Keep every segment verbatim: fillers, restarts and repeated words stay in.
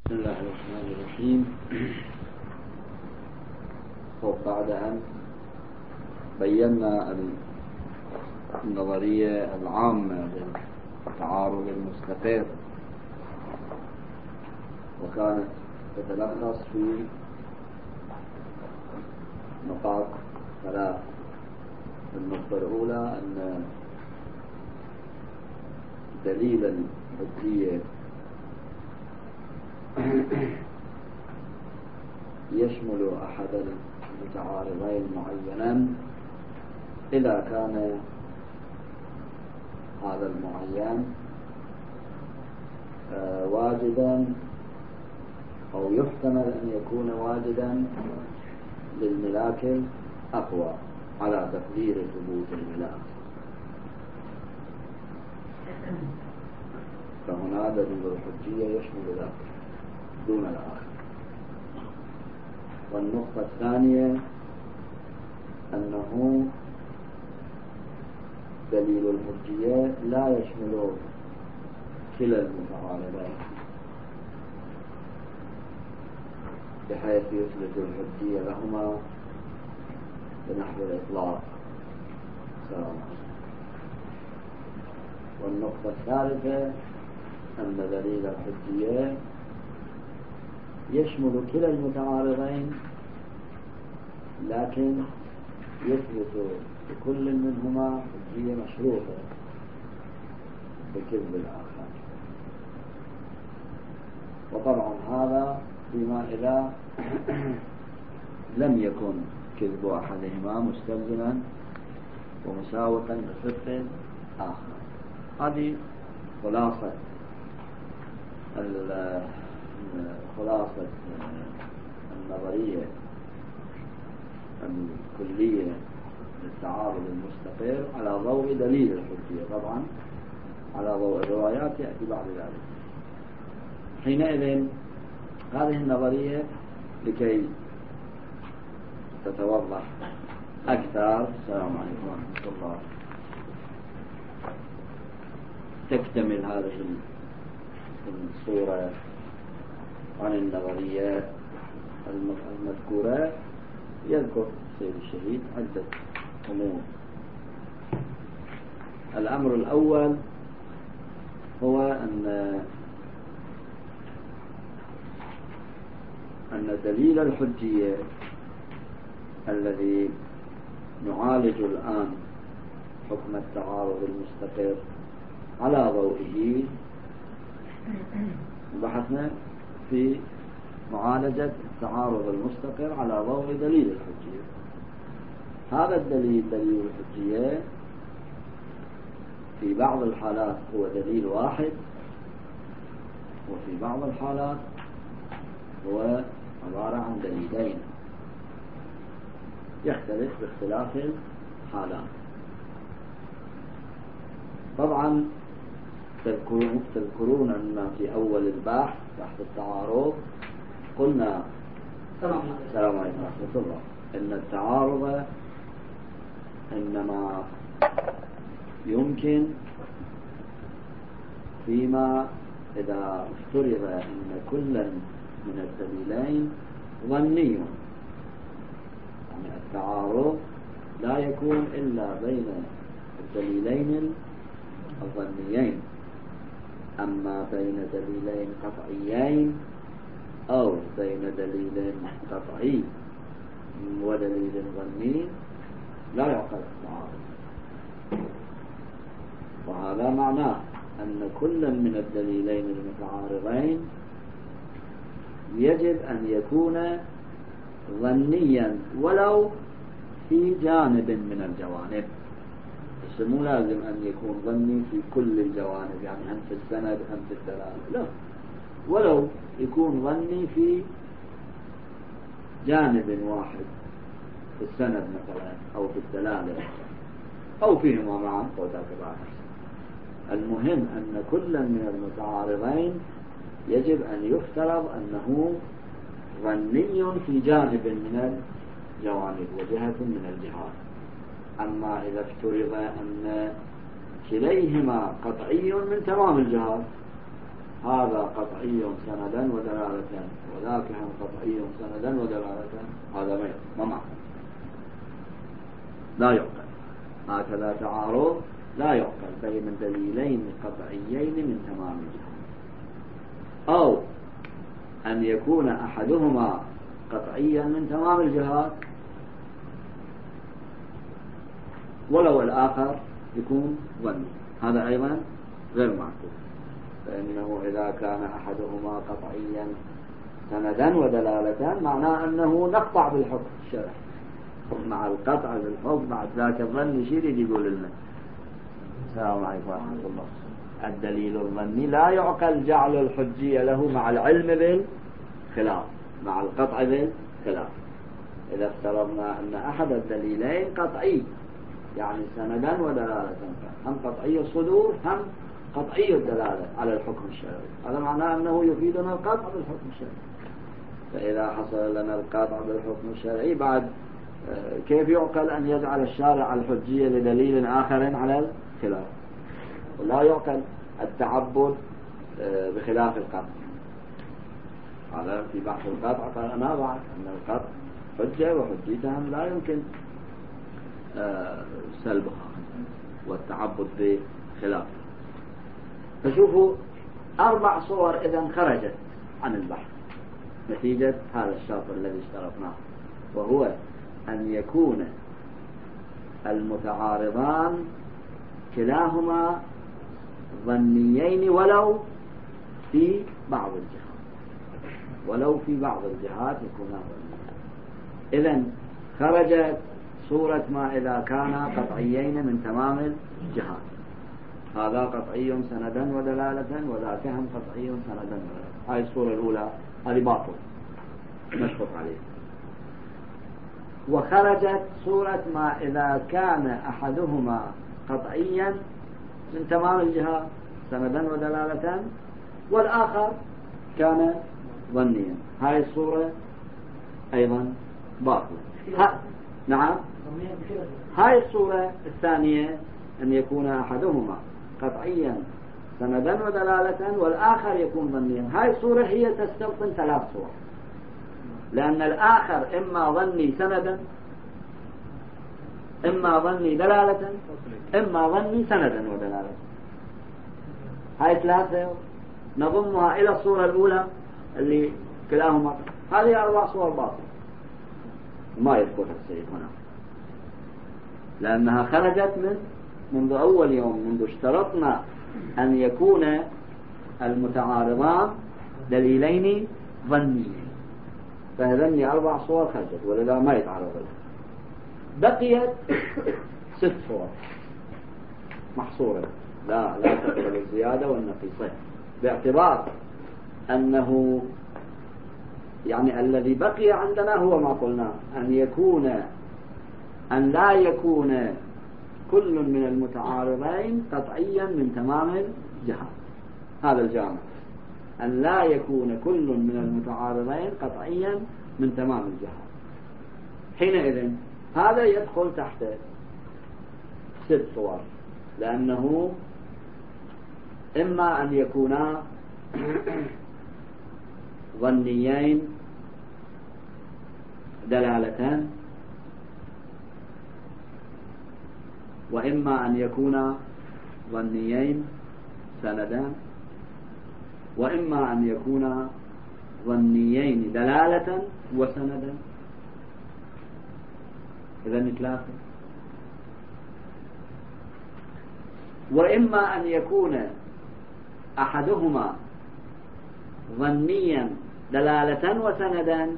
بسم الله الرحمن الرحيم. بعد أن بينا النظرية العامة للتعارض المستقر، وكانت تتلخص في نقاط ثلاث. النقطة الأولى أن دليل الحجية يشمل أحد المتعارضين معينا إذا كان هذا المعين واجدا أو يحتمل أن يكون واجدا للملاك الأقوى على تقدير ثبوت الملاك، فهنا دليل الحجية يشمل ذلك دون الآخر. والنقطة الثانية أنه دليل الحجية لا يشمل كلا المتعارضين، بحيث يثبت الحجية لهما بنحو الإطلاق. سلام. والنقطة الثالثة أن دليل الحجية يشمل كلا المتعارضين، لكن يثبت لكل منهما حجية مشروطة بكذب الآخر. وطبعا هذا فيما إذا لم يكن كذب أحدهما مستلزما ومساوقا لصدق الآخر. هذه خلاصة خلاصة النظرية الكلية للتعارض المستقر على ضوء دليل الحجية، طبعا على ضوء الروايات يأتي بعد ذلك. حينئذ هذه النظرية لكي تتوضح أكثر، السلام عليكم ورحمة الله، تكتمل هذه الصورة عن النظرية المذكورة. يذكر سيد الشهيد عدة أمور. الأمر الأول هو أن أن دليل الحجية الذي نعالج الآن حكم التعارض المستقر على ضوئه، بحثنا في معالجة التعارض المستقر على ضوء دليل الحجية. هذا الدليل دليل الحجية في بعض الحالات هو دليل واحد، وفي بعض الحالات هو عبارة عن دليلين، يختلف باختلاف الحالات. طبعا تذكرون أن في أول البحث بحث التعارض قلنا السلام عليكم ورحمة الله إن التعارض إنما يمكن فيما إذا افترض أن كل من الدليلين ظني، يعني التعارض لا يكون إلا بين الدليلين الظنيين، أما بين دليلين قطعيين أو بين دليل قطعي ودليل ظني لا يعقل التعارض. وهذا معناه أن كل من الدليلين المتعارضين يجب أن يكون ظنيا ولو في جانب من الجوانب، بس مو لازم أن يكون ظني في كل الجوانب، يعني هم في السند هم في الدلالة، لا، ولو يكون ظني في جانب واحد في السند مثلا أو في الدلالة أو فيهما معا وذاك بعض. المهم أن كل من المتعارضين يجب أن يفترض أنه ظني في جانب من الجوانب وجهة من الجهات. أما إذا افترض أن كليهما قطعي من تمام الجهات هذا قطعي سندا ودلالة وذاك هم قطعي سندا ودلالة، هذا ما معنى لا يعقل. هكذا تعارض لا يعقل بين دليلين قطعيين من تمام الجهات، أو أن يكون أحدهما قطعيا من تمام الجهات ولو الآخر يكون ظني، هذا أيضا غير معقول. فإنه إذا كان أحدهما قطعيا سندا ودلالة معناه أنه نقطع بالحكم الشرعي، مع القطع بالحكم بعد ذاك الظن يشير يقول لنا. السلام عليكم ورحمة الله. الدليل الظني لا يعقل جعل الحجية له مع العلم بالخلاف، مع القطع بالخلاف. إذا افترضنا أن أحد الدليلين قطعي يعني سندا ودلالة، هم قطعي الصدور هم قطعي الدلالة على الحكم الشرعي، هذا معناه أنه يفيدنا القطع بالحكم الشرعي. فإذا حصل لنا القطع بالحكم الشرعي بعد كيف يعقل أن يجعل الشارع الحجية لدليل آخر على الخلاف؟ ولا يعقل التعبد بخلاف القطع. هذا في بحث القطع قالنا بعد أن القطع حجة وحجيتهم لا يمكن سلبها والتعبد بخلاف. فشوفوا أربع صور إذا خرجت عن البحث نتيجة هذا الشرط الذي اشترطناه، وهو أن يكون المتعارضان كلاهما ظنيين ولو في بعض الجهات، ولو في بعض الجهات يكونا ظنيين. إذن خرجت صورة ما إذا كان قطعيين من تمام الجهات، هذا قطعي سندا ودلالة وذاك هم قطعي سندا ودلالة. هذه الصورة الأولى هذه باطل مشفق عليه. وخرجت صورة ما إذا كان أحدهما قطعيا من تمام الجهات سندا ودلالة والآخر كان ظنيا، هذه الصورة أيضا باطل. نعم، هاي الصورة الثانية أن يكون أحدهما قطعيا سندا ودلالة والآخر يكون ظنيا، هاي الصورة هي تستلزم ثلاث صور، لأن الآخر إما ظني سندا إما ظني دلالة إما ظني سندا ودلالة. هاي ثلاثة نضمها إلى الصورة الأولى اللي كلاهما، هذه أربع صور باطلة ما يذكرها السيد هنا، لأنها خرجت من منذ أول يوم، منذ اشترطنا أن يكون المتعارضان دليلين ظنيين، فهذني أربع صور خرجت ولذا ما يتعرض لها. بقيت ست صور محصورة لا لا تقبل الزيادة والنقيصة، باعتبار أنه يعني الذي بقي عندنا هو ما قلنا أن يكون أن لا يكون كل من المتعارضين قطعيا من تمام الجهات، هذا الجامع، أن لا يكون كل من المتعارضين قطعيا من تمام الجهات. حينئذ هذا يدخل تحت ست صور، لأنه إما أن يكونا ظنيين دلالة، وإما أن يكونا ظنيين سندا، وإما أن يكونا ظنيين دلالة وسندا. إذن ثلاثة. وإما أن يكون أحدهما ظنيا دلالة وسندا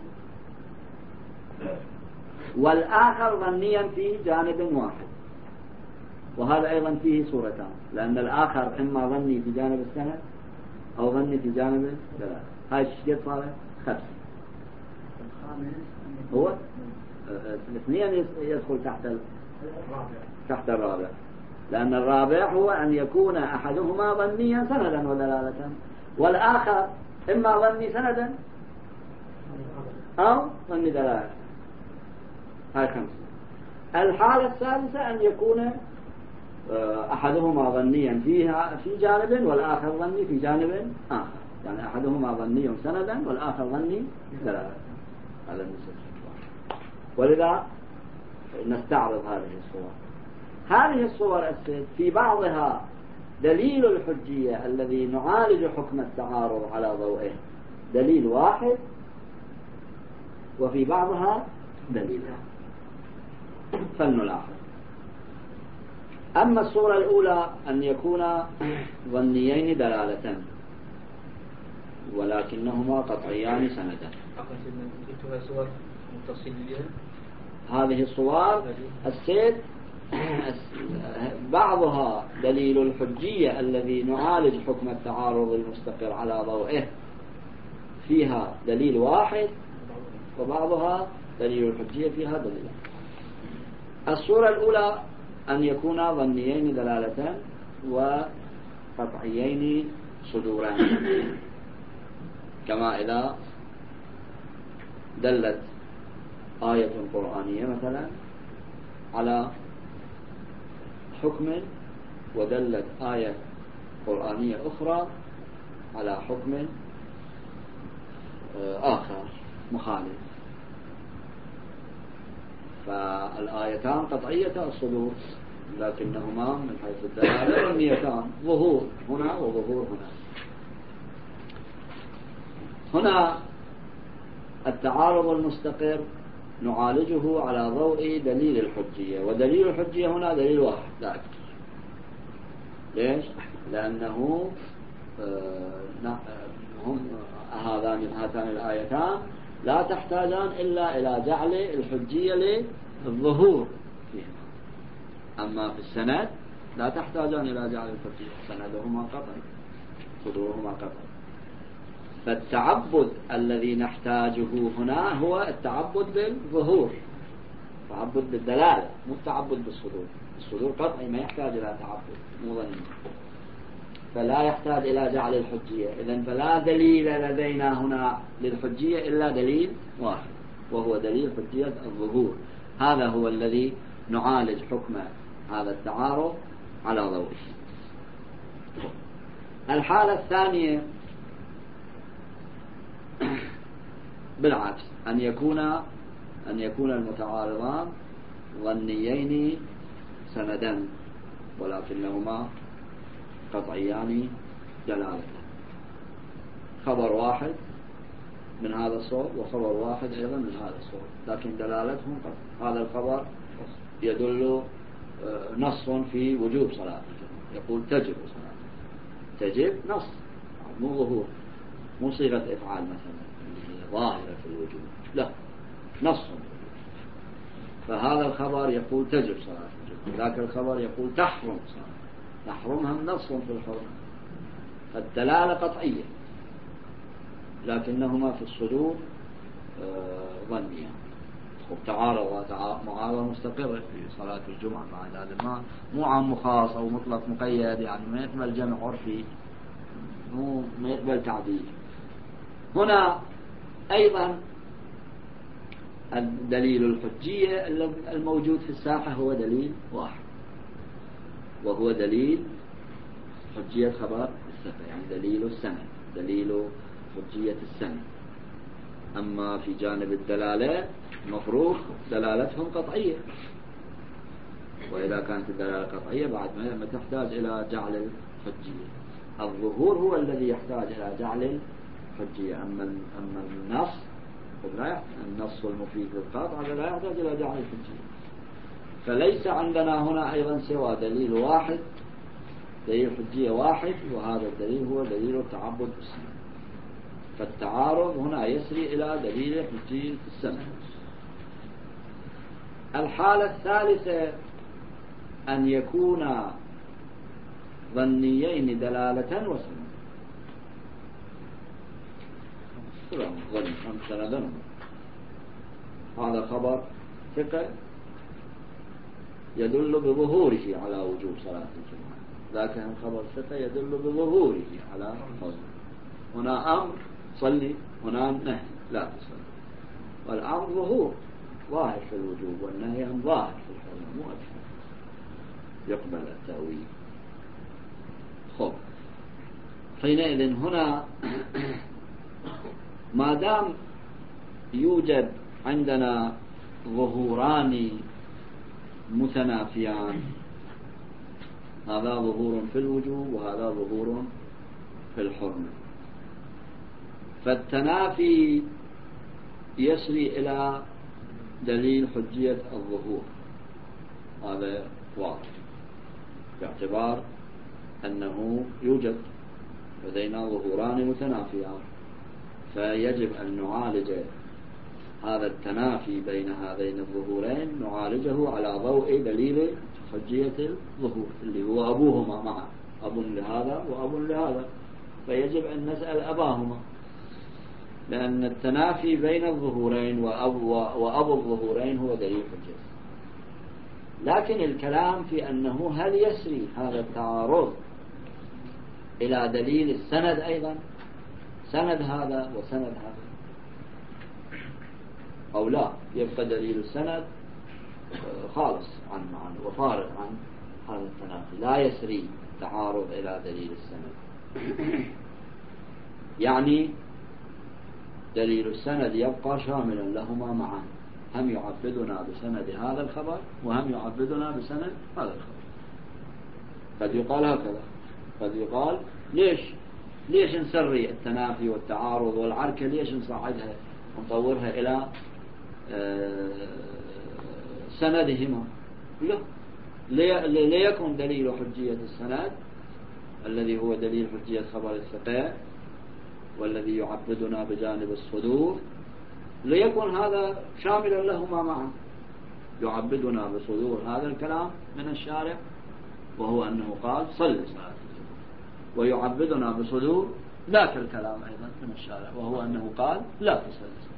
والآخر ظنيا في جانب واحد، وهذا أيضا فيه صورتان، لأن الآخر إما ظني في جانب السند أو ظني في جانب الدلالة. هاي الشيء صار خمسة. هو الاثنين يدخل تحت تحت الرابع، لأن الرابع هو أن يكون أحدهما ظنيا سندا ودلالة والآخر إما ظني سندا أو ظني دلالة. هاي خمسة. الحالة الثالثة أن يكون أحدهما ظنيا فيها في جانب والآخر ظني في جانب آخر. يعني أحدهما ظني سندا والآخر ظني دلالة على النسبة. ولذا نستعرض هذه الصور. هذه الصور الست في بعضها دليل الحجية الذي نعالج حكم التعارض على ضوئه دليل واحد، وفي بعضها دليلان. فلنلاحظ. أما الصورة الأولى أن يكون ظنيين دلالة ولكنهما قطعيان سندا. هذه الصور الست بعضها دليل الحجية الذي نعالج حكم التعارض المستقر على ضوئه فيها دليل واحد، وبعضها دليل الحجية فيها دليل. الصورة الأولى أن يكون ظنيين دلالة وقطعيين صدورا، كما إذا دلت آية قرآنية مثلا على حكم ودلت آية قرآنية أخرى على حكم آخر مخالف، فالآيتان قطعية الصدور لكنهما من حيث الدلالة ظنيتان، ظهور هنا وظهور هنا. هنا التعارض المستقر نعالجه على ضوء دليل الحجية، ودليل الحجية هنا دليل واحد لا أكثر. ليش؟ لأنه هم هذان هاتان الآيتان لا تحتاجان إلا إلى جعل الحجية للظهور فيهما. أما في السند لا تحتاجان إلى جعل الحجية، سندهما قطعي صدورهما قطعي. فالتعبد الذي نحتاجه هنا هو التعبد بالظهور، تعبد بالدلالة، مو التعبد بالصدور. الصدور قطعي ما يحتاج إلى تعبد، مو ظني، فلا يحتاج إلى جعل الحجية. إذن فلا دليل لدينا هنا للحجية إلا دليل واحد، وهو دليل حجية الظهور. هذا هو الذي نعالج حكم هذا التعارض على ضوئه. الحالة الثانية بالعكس، أن يكون أن يكون المتعارضان ظنيين سندا ولكنهما قطعيان دلالة. خبر واحد من هذا الصوت وخبر واحد أيضا من هذا الصوت، لكن دلالتهم قطع. هذا الخبر يدل نص في وجوب صلاة الجمعة، يقول تجب صلاة تجب نص، مو ظهور، مو صيغة إفعال مثلا ظاهرة في الوجوب، لا، نص. فهذا الخبر يقول تجب صلاة الجمعة، ذاك الخبر يقول تحرم صلاة، تحرمها نص في الحرمة. فالدلالة قطعية لكنهما في الصدور ظنية. وتعارض معارضة مستقرة في صلاة الجمعة مع هذا ما مو عام خاص أو مطلق مقيد، يعني ما يقبل جمع عرفي، مو ما يقبل تعديل. هنا أيضا الدليل الحجية الموجود في الساحة هو دليل واحد، وهو دليل حجية خبر الثقة، يعني دليل السند، دليل حجية السند. أما في جانب الدلالة مفروض دلالتهم قطعية، وإذا كانت الدلالة قطعية بعد ما تحتاج إلى جعل الحجية. الظهور هو الذي يحتاج إلى جعل الحجية. أما أما النص لا يحتاج، النص المفيد للقطع هذا لا يحتاج إلى جعل الحجية. فليس عندنا هنا أيضا سوى دليل واحد، دليل حجية واحد، وهذا الدليل هو دليل التعبد بالسند. فالتعارض هنا يسري إلى دليل حجية السند. الحالة الثالثة أن يكون ظنيين دلالة وسند. ظن سندا، هذا خبر ثقة يدل بظهوره على وجوب صلاة الجمعة، ذاك الخبر ثقة يدل بظهوره على فضل. هنا أمر صلي، هنا نهي لا تصلي، والأمر ظهور ظاهر في الوجوب، والنهي هم ظاهر في الحرمة، مو أكثر، يقبل التأويل. خب حينئذ هنا ما دام يوجد عندنا ظهوران متنافيان، هذا ظهور في الوجوب وهذا ظهور في الحرمة، فالتنافي يسري إلى دليل حجية الظهور، هذا واضح باعتبار أنه يوجد لدينا ظهوران متنافيان، فيجب أن نعالج هذا التنافي بين هذين الظهورين، نعالجه على ضوء دليل حجية الظهور اللي هو أبوهما معا، أب لهذا وأب لهذا، فيجب أن نسأل أباهما، لأن التنافي بين الظهورين وأب, وأب الظهورين هو دليل حجية. لكن الكلام في أنه هل يسري هذا التعارض إلى دليل السند أيضا، سند هذا وسند هذا، أو لا يبقى دليل السند خالص عن عن وفارغ عن هذا التنافي، لا يسري تعارض إلى دليل السند. يعني دليل السند يبقى شاملا لهما معا، هم يعبدنا بسند هذا الخبر وهم يعبدنا بسند هذا الخبر. قد يقال هكذا، قد يقال ليش ليش نسري التنافي والتعارض والعركة، ليش نصعدها ونطورها إلى سندهما؟ لا، ليكن دليل حجية السند الذي هو دليل حجية خبر الثقة والذي يعبدنا بجانب الصدور، ليكن هذا شاملا لهما معا، يعبدنا بصدور هذا الكلام من الشارع وهو أنه قال صل صلاة الجمعة، ويعبدنا بصدور ذاك الكلام أيضا من الشارع وهو أنه قال لا تصل صلاة.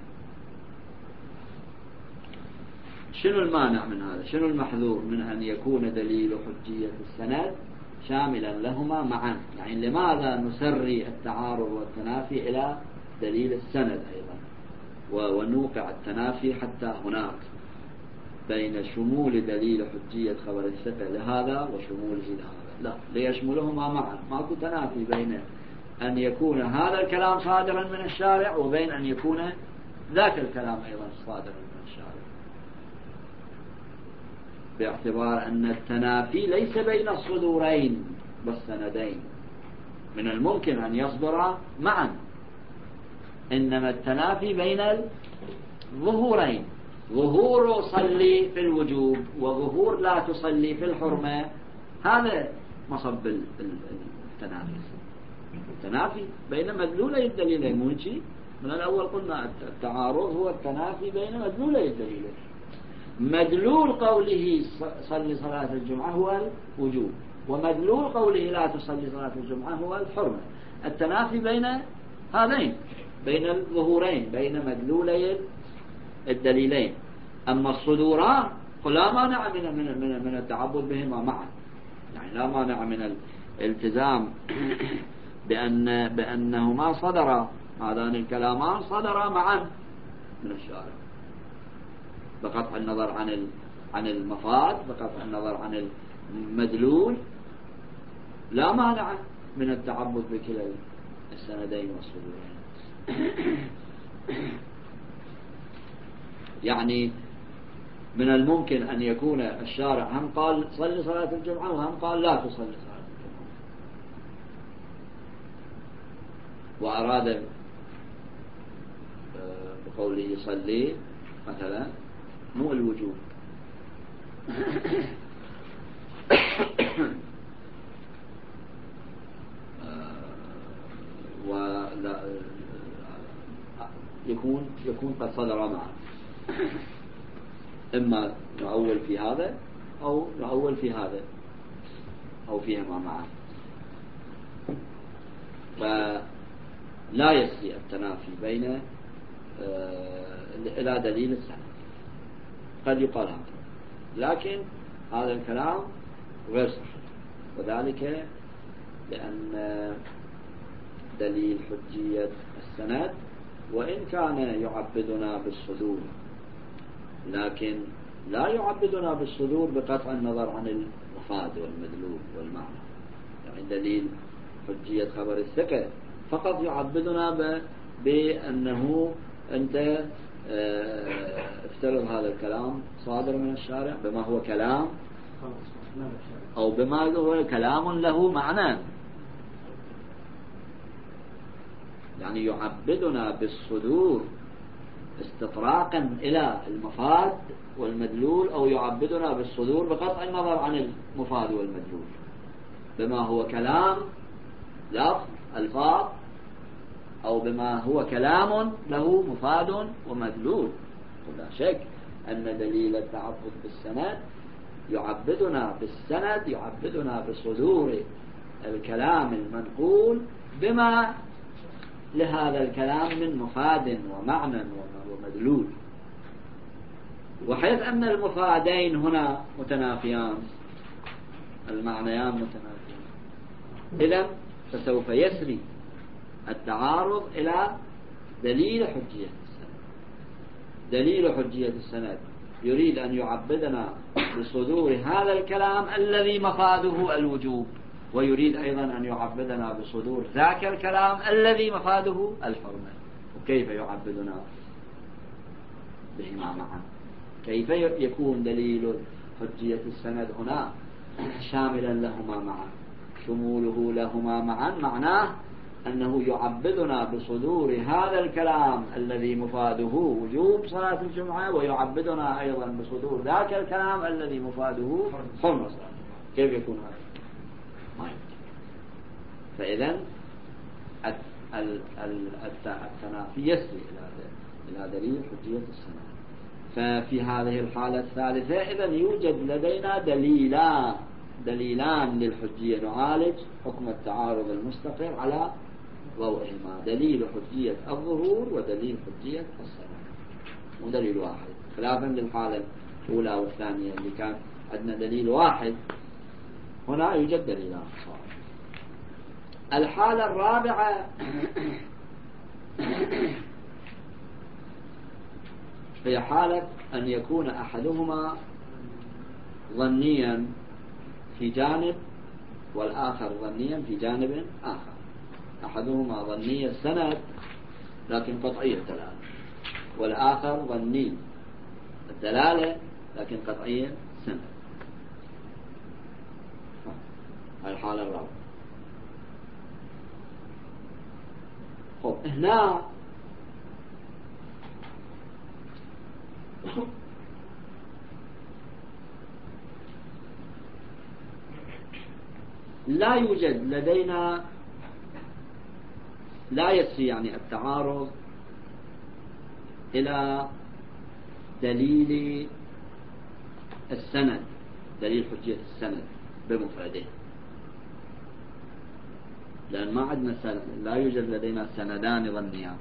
شنو المانع من هذا؟ شنو المحذور من أن يكون دليل حجية السند شاملا لهما معا؟ يعني لماذا نسري التعارض والتنافي إلى دليل السند أيضا ونوقع التنافي حتى هناك بين شمول دليل حجية خبر الثقة لهذا وشموله لهذا؟ لا، ليشملهما معا، ماكو تنافي بين أن يكون هذا الكلام صادرا من الشارع وبين أن يكون ذاك الكلام أيضا صادرا من الشارع، باعتبار أن التنافي ليس بين الصدورين والسندين، من الممكن أن يصدر معا، إنما التنافي بين الظهورين، ظهور صلي في الوجوب وظهور لا تصلي في الحرمة، هذا مصب التنافي، التنافي بين مدلولي الدليلين. مو شيء من الأول قلنا التعارض هو التنافي بين مدلولي الدليلين، مدلول قوله صلي صلاة الجمعة هو الوجوب، ومدلول قوله لا تصلي صلاة الجمعة هو الحرمة، التنافي بين هذين، بين الظهورين، بين مدلولي الدليلين. أما الصدوران فلا مانع من من من, من التعبد بهما معا، يعني لا مانع من الالتزام بأن بأنهما صدرا، هذان الكلامان صدرا معا من الشارع، بقطع النظر عن عن المفاد، بقطع النظر عن المدلول، لا مانع من التعبد بكلا السندين والصدورين. يعني من الممكن أن يكون الشارع هم قال صلي صلاة الجمعة وهم قال لا تصلي صلاة الجمعة، وأراد بقوله صلي مثلا مو الوجوب ولا يكون يكون قد صدر معه، إما نؤول في هذا أو نؤول في هذا أو فيهما معا، فلا يسري التنافي بين إلى دليل السند. قد يقال هذا، لكن هذا الكلام غير صحيح، وذلك لأن دليل حجية السند وإن كان يعبدنا بالصدور، لكن لا يعبدنا بالصدور بقطع النظر عن المفاد والمدلول والمعنى. يعني دليل حجية خبر الثقة، فقط يعبدنا بأنه أنت افترض هذا الكلام صادر من الشارع بما هو كلام أو بما هو كلام له معنى، يعني يعبدنا بالصدور استطراقا إلى المفاد والمدلول، أو يعبدنا بالصدور بقطع النظر عن المفاد والمدلول بما هو كلام لفظ الفاظ، أو بما هو كلام له مفاد ومدلول. ولا شك أن دليل التعبد بالسند يعبدنا بالسند، يعبدنا بصدور الكلام المنقول بما لهذا الكلام من مفاد ومعنى ومدلول. وحيث أن المفادين هنا متنافيان، المعنيان متنافيان، إذن فسوف يسري التعارض إلى دليل حجية السند. دليل حجية السند يريد أن يعبدنا بصدور هذا الكلام الذي مفاده الوجوب، ويريد أيضا أن يعبدنا بصدور ذاك الكلام الذي مفاده الحرمة. وكيف يعبدنا بهما معا؟ كيف يكون دليل حجية السند هنا شاملا لهما معا؟ شموله لهما معا معناه أنه يعبدنا بصدور هذا الكلام الذي مفاده وجوب صلاة الجمعة، ويعبدنا أيضا بصدور ذاك الكلام الذي مفاده حرمة صلاة. كيف يكون هذا؟ ما يمكن. فإذن التنافي يسري إلى دليل حجية السند. ففي هذه الحالة الثالثة إذن يوجد لدينا دليلان دليلان للحجية، نعالج حكم التعارض المستقر على ضوئهما: دليل حجية الظهور ودليل حجية السند، مو دليل واحد، خلافا للحالة الأولى والثانية اللي كان عندنا دليل واحد. هنا يوجد دليلان. الحالة الرابعة هي حالة أن يكون أحدهما ظنيا في جانب والآخر ظنيا في جانب آخر. أحدهما ظني السند لكن قطعي الدلالة، والآخر ظني الدلالة لكن قطعي السند. الحالة الرابعة. خب هنا لا يوجد لدينا، لا يسري يعني التعارض إلى دليل السند، دليل حجية السند بمفرده، لأن ما عندنا سند، لا يوجد لدينا سندان ظنيان،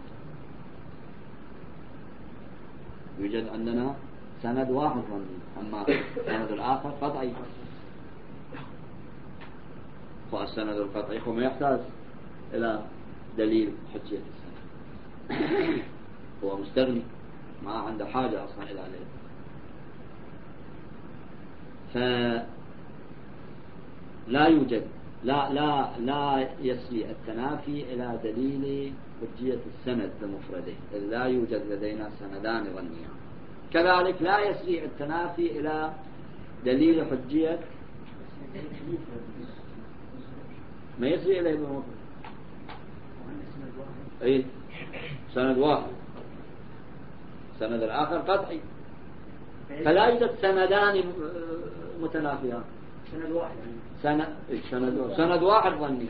يوجد عندنا سند واحد ظني، أما السند الآخر قطعي. فالسند القطعي هو ما يحتاج إلى دليل حجية السند، هو مستغني، ما عنده حاجة أصلا إلى ذلك. فلا يوجد لا لا لا يسري التنافي إلى دليل حجية السند بمفرده، لا يوجد لدينا سندان ظنيان. كذلك لا يسري التنافي إلى دليل حجية، ما يسري إليه بمفرده. أي سند واحد، سند الآخر قطعي، فلا يوجد سندان متنافيان. سند واحد سند سند سند واحد ظني.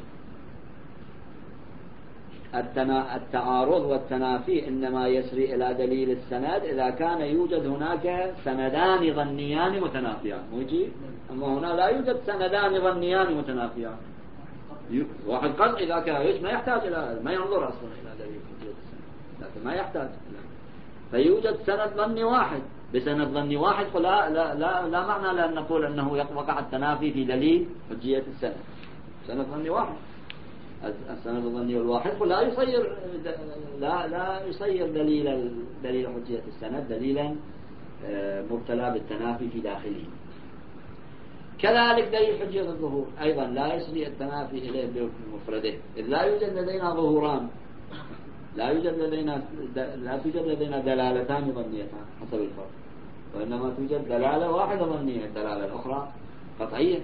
التعارض والتنافي إنما يسري إلى دليل السند إذا كان يوجد هناك سندان ظنيان متنافيان، ويجي أما هنا لا يوجد سندان ظنيان متنافيان، واحد قطعي ذاك ايش ما يحتاج إلى، ما ينظر أصلا إلى دليل حجية السند، لكن ما يحتاج إلى. فيوجد سند ظني واحد، بسند ظني واحد لا لا لا, لا معنى لأن نقول أنه وقع التنافي في دليل حجية السند. سند ظني واحد، السند الظني الواحد لا يصير لا لا يصير دليل دليل حجية السند دليلا مبتلى بالتنافي في داخله. كذلك دليل حجية الظهور أيضا لا يسري التنافي إليه بمفرده، إذ لا يوجد لدينا ظهوران، لا يوجد لدينا لا توجد لدينا دلالتان ظنيتان حسب الفرق، وإنما توجد دلالة واحدة ظنية، الدلالة الأخرى قطعية.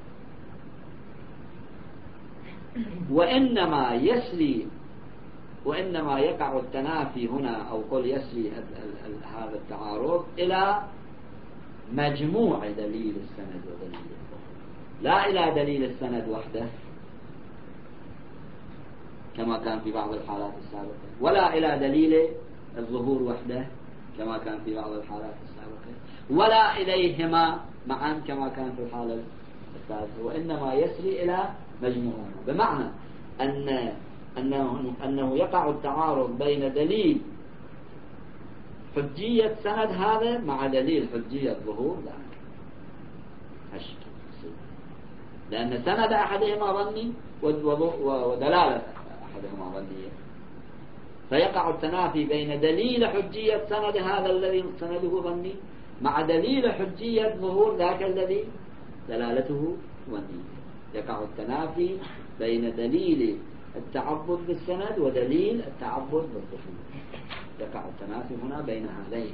وإنما يسري وإنما يقع التنافي هنا أو قل يسري هذا التعارض إلى مجموع دليل السند ودليل الظهور، لا إلى دليل السند وحده كما كان في بعض الحالات السابقة، ولا إلى دليل الظهور وحده كما كان في بعض الحالات السابقة، ولا إليهما معا كما كان في الحالة الثالثة، وإنما يسري إلى مجموعهما، بمعنى أن أنه, أنه يقع التعارض بين دليل حجية سند هذا مع دليل حجية ظهور ذاك، لأن سند أحدهما ظني ودلالة أحدهما ظنية، فيقع التنافي بين دليل حجية سند هذا الذي سنده ظني مع دليل حجية ظهور ذاك الذي دلالته ظنية. يقع التنافي بين دليل التعبد بالسند ودليل التعبد بالظهور، يقع التنافي هنا بين هذين.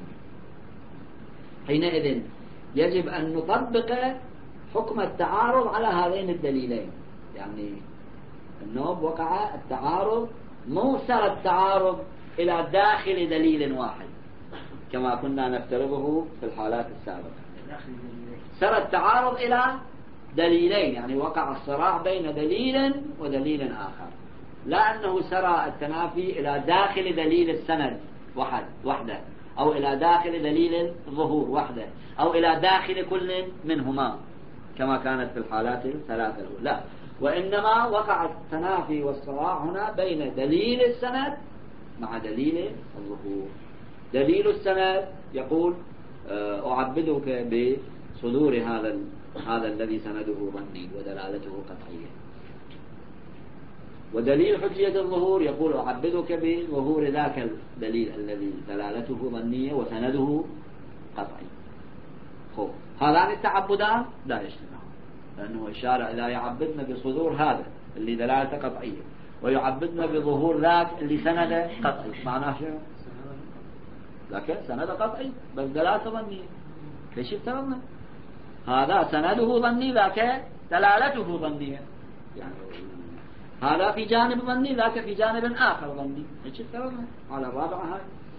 حينئذ يجب أن نطبق حكم التعارض على هذين الدليلين، يعني النوب وقع التعارض، مو سر التعارض إلى داخل دليل واحد كما كنا نفترضه في الحالات السابقة، سر التعارض إلى دليلين، يعني وقع الصراع بين دليل ودليل آخر، لا أنه سرى التنافي إلى داخل دليل السند واحد وحده، أو إلى داخل دليل الظهور وحده، أو إلى داخل كل منهما كما كانت في الحالات الثلاثة الأولى، لا، وإنما وقع التنافي والصراع هنا بين دليل السند مع دليل الظهور. دليل السند يقول أعبدك بصدور هذا هذا الذي سنده ظني ودلالته قطعية، ودليل حجية الظهور يقول أعبدك بظهور ذاك الدليل الذي دلالته ظنية وسنده قطعي. خب هذان التعبدان لا يجتمعان، لأنه إشارة إلى يعبدنا بصدور هذا اللي دلالته قطعية، ويعبدنا بظهور ذاك اللي سنده قطعي، معناه شو؟ ذاك سنده قطعي بس دلالته ظنية، ليش افترضنا؟ هذا سنده ظني ذاك دلالته ظنية، يعني هذا في جانب ظني ذاك في جانب آخر ظني، ليش افترضنا على الرابعة هاي؟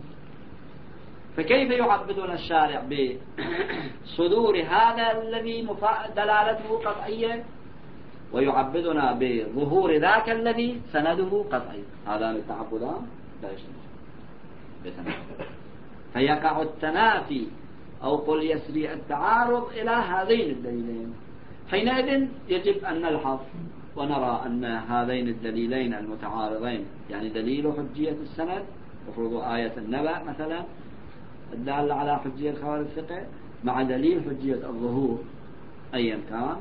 فكيف يعبدون الشارع بصدور هذا الذي دلالته قطعية ويعبدنا بظهور ذاك الذي سنده قطعي؟ هذان التعبدان لا يجتمعان، فيقع التنافي أو قل يسري التعارض إلى هذين الدليلين. حينئذ يجب أن نلحظ ونرى أن هذين الدليلين المتعارضين، يعني دليل حجية السند وفرض آية النبأ مثلا الدالة على حجية خبر الثقة مع دليل حجية الظهور أيا كان،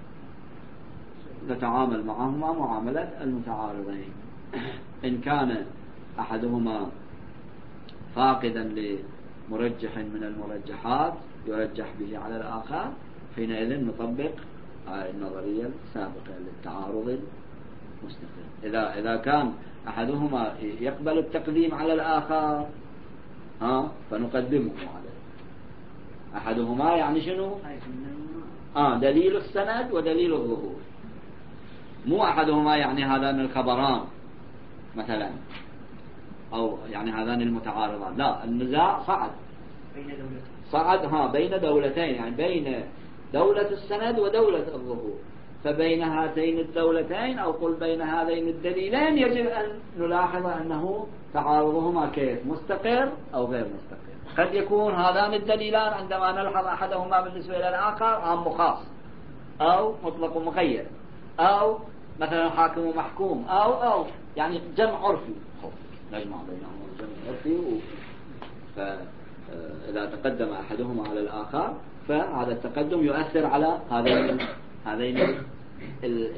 نتعامل معهما معاملة المتعارضين. إن كان أحدهما فاقدا لمرجح من المرجحات يرجح به على الآخر، حينئذ نطبق النظرية السابقة للتعارض المستقل. إذا إذا كان أحدهما يقبل التقديم على الآخر ها فنقدمه عليه. أحدهما يعني شنو؟ آه دليل السند ودليل الظهور، مو أحدهما يعني هذان الخبران مثلا أو يعني هذان المتعارضان، لا، النزاع صعد صعد ها بين دولتين، يعني بين دولة السند ودولة الظهور، فبين هاتين الدولتين أو قل بين هذين الدليلين يجب أن نلاحظ أنه تعارضهما كيف مستقر أو غير مستقر. قد يكون هذان الدليلان عندما نلحظ أحدهما بالنسبة إلى الآخر عام وخاص، أو مطلق ومقيد، أو مثلا حاكم ومحكوم، أو أو يعني جمع عرفي، نجمع بينهما جمع عرفي، فإذا تقدم أحدهما على الآخر فهذا التقدم يؤثر على هذين هذين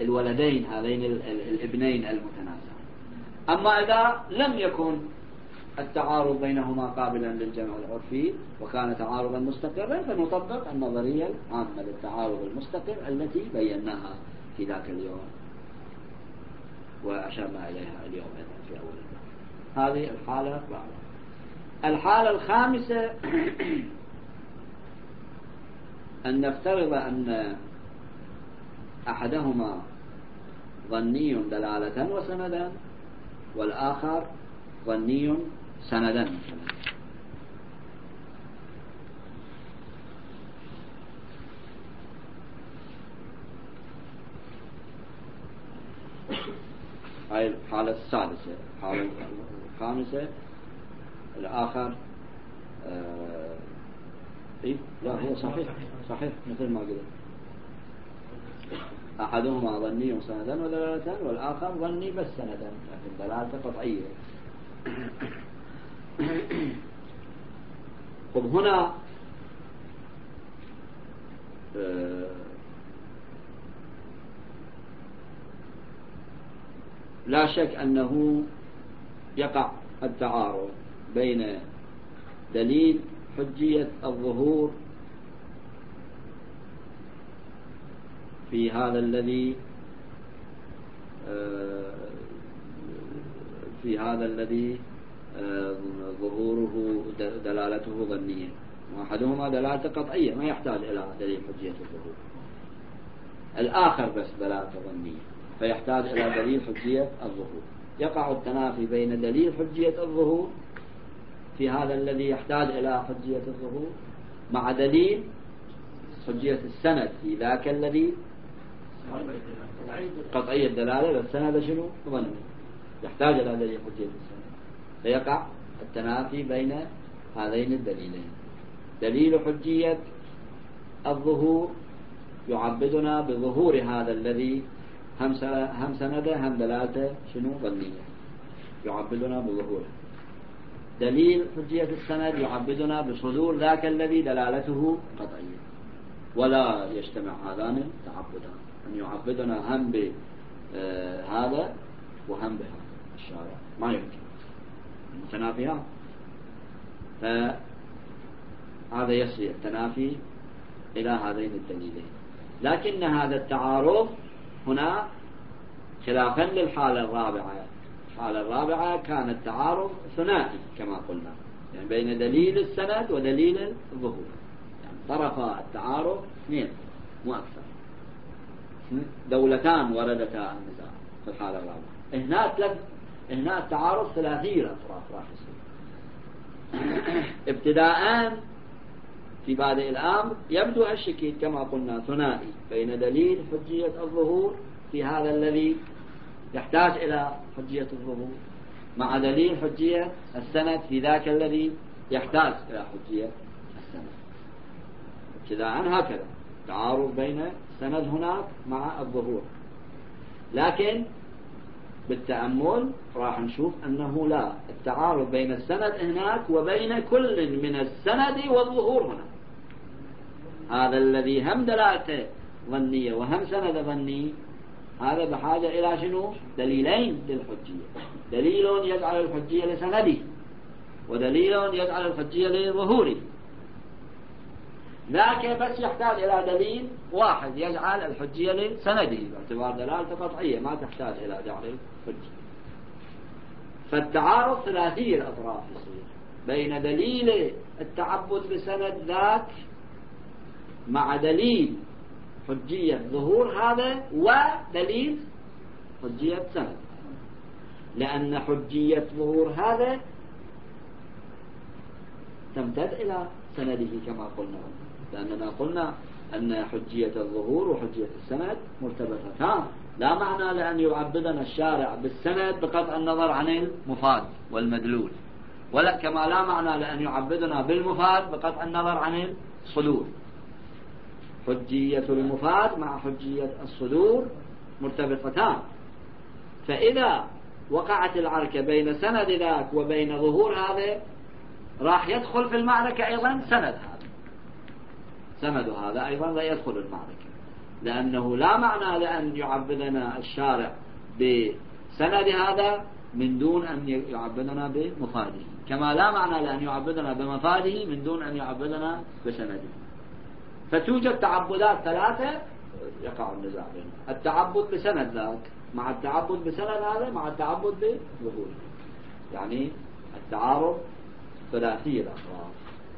الولدين، هذين الابنين المتنازعين. أما إذا لم يكن التعارض بينهما قابلا للجمع العرفي وكان تعارضا مستقرا، فنطبق النظرية العامة للتعارض المستقر التي بيناها في ذاك اليوم وأشرنا إليها اليوم في أول الباب. هذه الحالة الرابعة. الحالة الخامسة أن نفترض أن أحدهما ظني دلالة وسندا والآخر ظني سندا مثلا. هاي الحالة السادسة. الحالة الخامسة الآخر آه إيه؟ لا هو صحيح صحيح مثل ما قلت، أحدهما ظني سندا ودلالة والآخر ظني بس سندا لكن دلالة قطعية. طب هنا آه لا شك أنه يقع التعارض بين دليل حجية الظهور في هذا الذي في هذا الذي ظهوره دلالته ظنية، واحدهما دلالة قطعية ما يحتاج إلى دليل حجية الظهور، الآخر بس دلالة ظنية فيحتاج إلى دليل حجية الظهور. يقع التنافي بين دليل حجية الظهور في هذا الذي يحتاج إلى حجية الظهور مع دليل حجية السند في ذاك الذي قطعي الدلالة، والسند شنو؟ ظني، يحتاج إلى دليل حجية السند، فيقع التنافي بين هذين الدليلين. دليل حجية الظهور يعبدنا بظهور هذا الذي هم سنده هم دلالته شنو؟ ظنية، يعبدنا بظهوره. دليل حجية السند يعبدنا بصدور ذاك الذي دلالته قطعية. ولا يجتمع هذان تعبدان، أن يعبدنا هم بهذا وهم بهذا الشارع ما يمكن، متنافيان. فهذا يصل التنافي إلى هذين الدليلين. لكن هذا التعارض هنا خلافا للحالة الرابعة. الحالة الرابعة كان التعارض ثنائي كما قلنا، يعني بين دليل السند ودليل الظهور، يعني طرفا التعارض اثنين مو أكثر، دولتان وردتا النزاع في الحالة الرابعة. هنا ثلاث هنا التعارض ثلاثي الأطراف راح يصير. ابتداء في بادئ الأمر يبدو الشكل كما قلنا ثنائي بين دليل حجية الظهور في هذا الذي يحتاج إلى حجية الظهور مع دليل حجية السند في ذاك الذي يحتاج إلى حجية السند. ابتداء هكذا تعارض بين السند هناك مع الظهور، لكن بالتأمل راح نشوف أنه لا، التعارض بين السند هناك وبين كل من السند والظهور هنا. هذا الذي هم دلالته ظنية وهم سند ظني، هذا بحاجة إلى شنو؟ دليلين للحجية، دليل يجعل الحجية لسنده ودليل يجعل الحجية لظهوره. ذاك بس يحتاج إلى دليل واحد يجعل الحجية لسنده باعتبار دلالة قطعية ما تحتاج إلى جعل الحجية. فالتعارض ثلاثي الأطراف يصير بين دليل التعبد بسند ذاك مع دليل حجية ظهور هذا ودليل حجية سند، لأن حجية ظهور هذا تمتد إلى سنده كما قلنا، لأننا قلنا أن حجية الظهور وحجية السند مرتبطتان. لا معنى لأن يعبدنا الشارع بالسند بقطع النظر عن المفاد والمدلول، ولا كما لا معنى لأن يعبدنا بالمفاد بقطع النظر عن الصدور. حجية المفاد مع حجية الصدور مرتبطتان، فإذا وقعت العركة بين سند ذاك وبين ظهور هذا راح يدخل في المعركة أيضا سند هذا، سند هذا أيضا لا يدخل المعركة، لأنه لا معنى لأن يعبدنا الشارع بسند هذا من دون أن يعبدنا بمفاده، كما لا معنى لأن يعبدنا بمفاده من دون أن يعبدنا بسنده. فتوجد تعبدات ثلاثة يقع النزاع بينهم: التعبد بسند ذاك مع التعبد بسند هذا مع التعبد بظهوره، يعني التعارض ثلاثي الأطراف.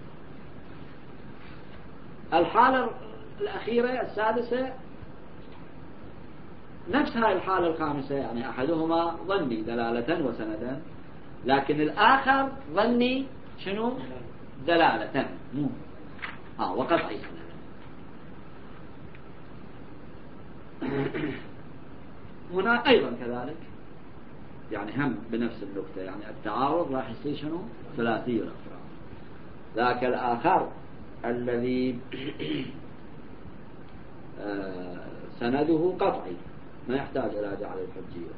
الحالة الأخيرة السادسة نفس هذه الحالة الخامسة، يعني أحدهما ظني دلالة وسندا، لكن الآخر ظني شنو؟ دلالة مو آه وقطعي سندا. هنا أيضا كذلك، يعني هم بنفس النقطة، يعني التعارض راح يصير شنو؟ ثلاثي الأطراف. ذاك الآخر الذي سنده قطعي ما يحتاج إلى جعل الحجية،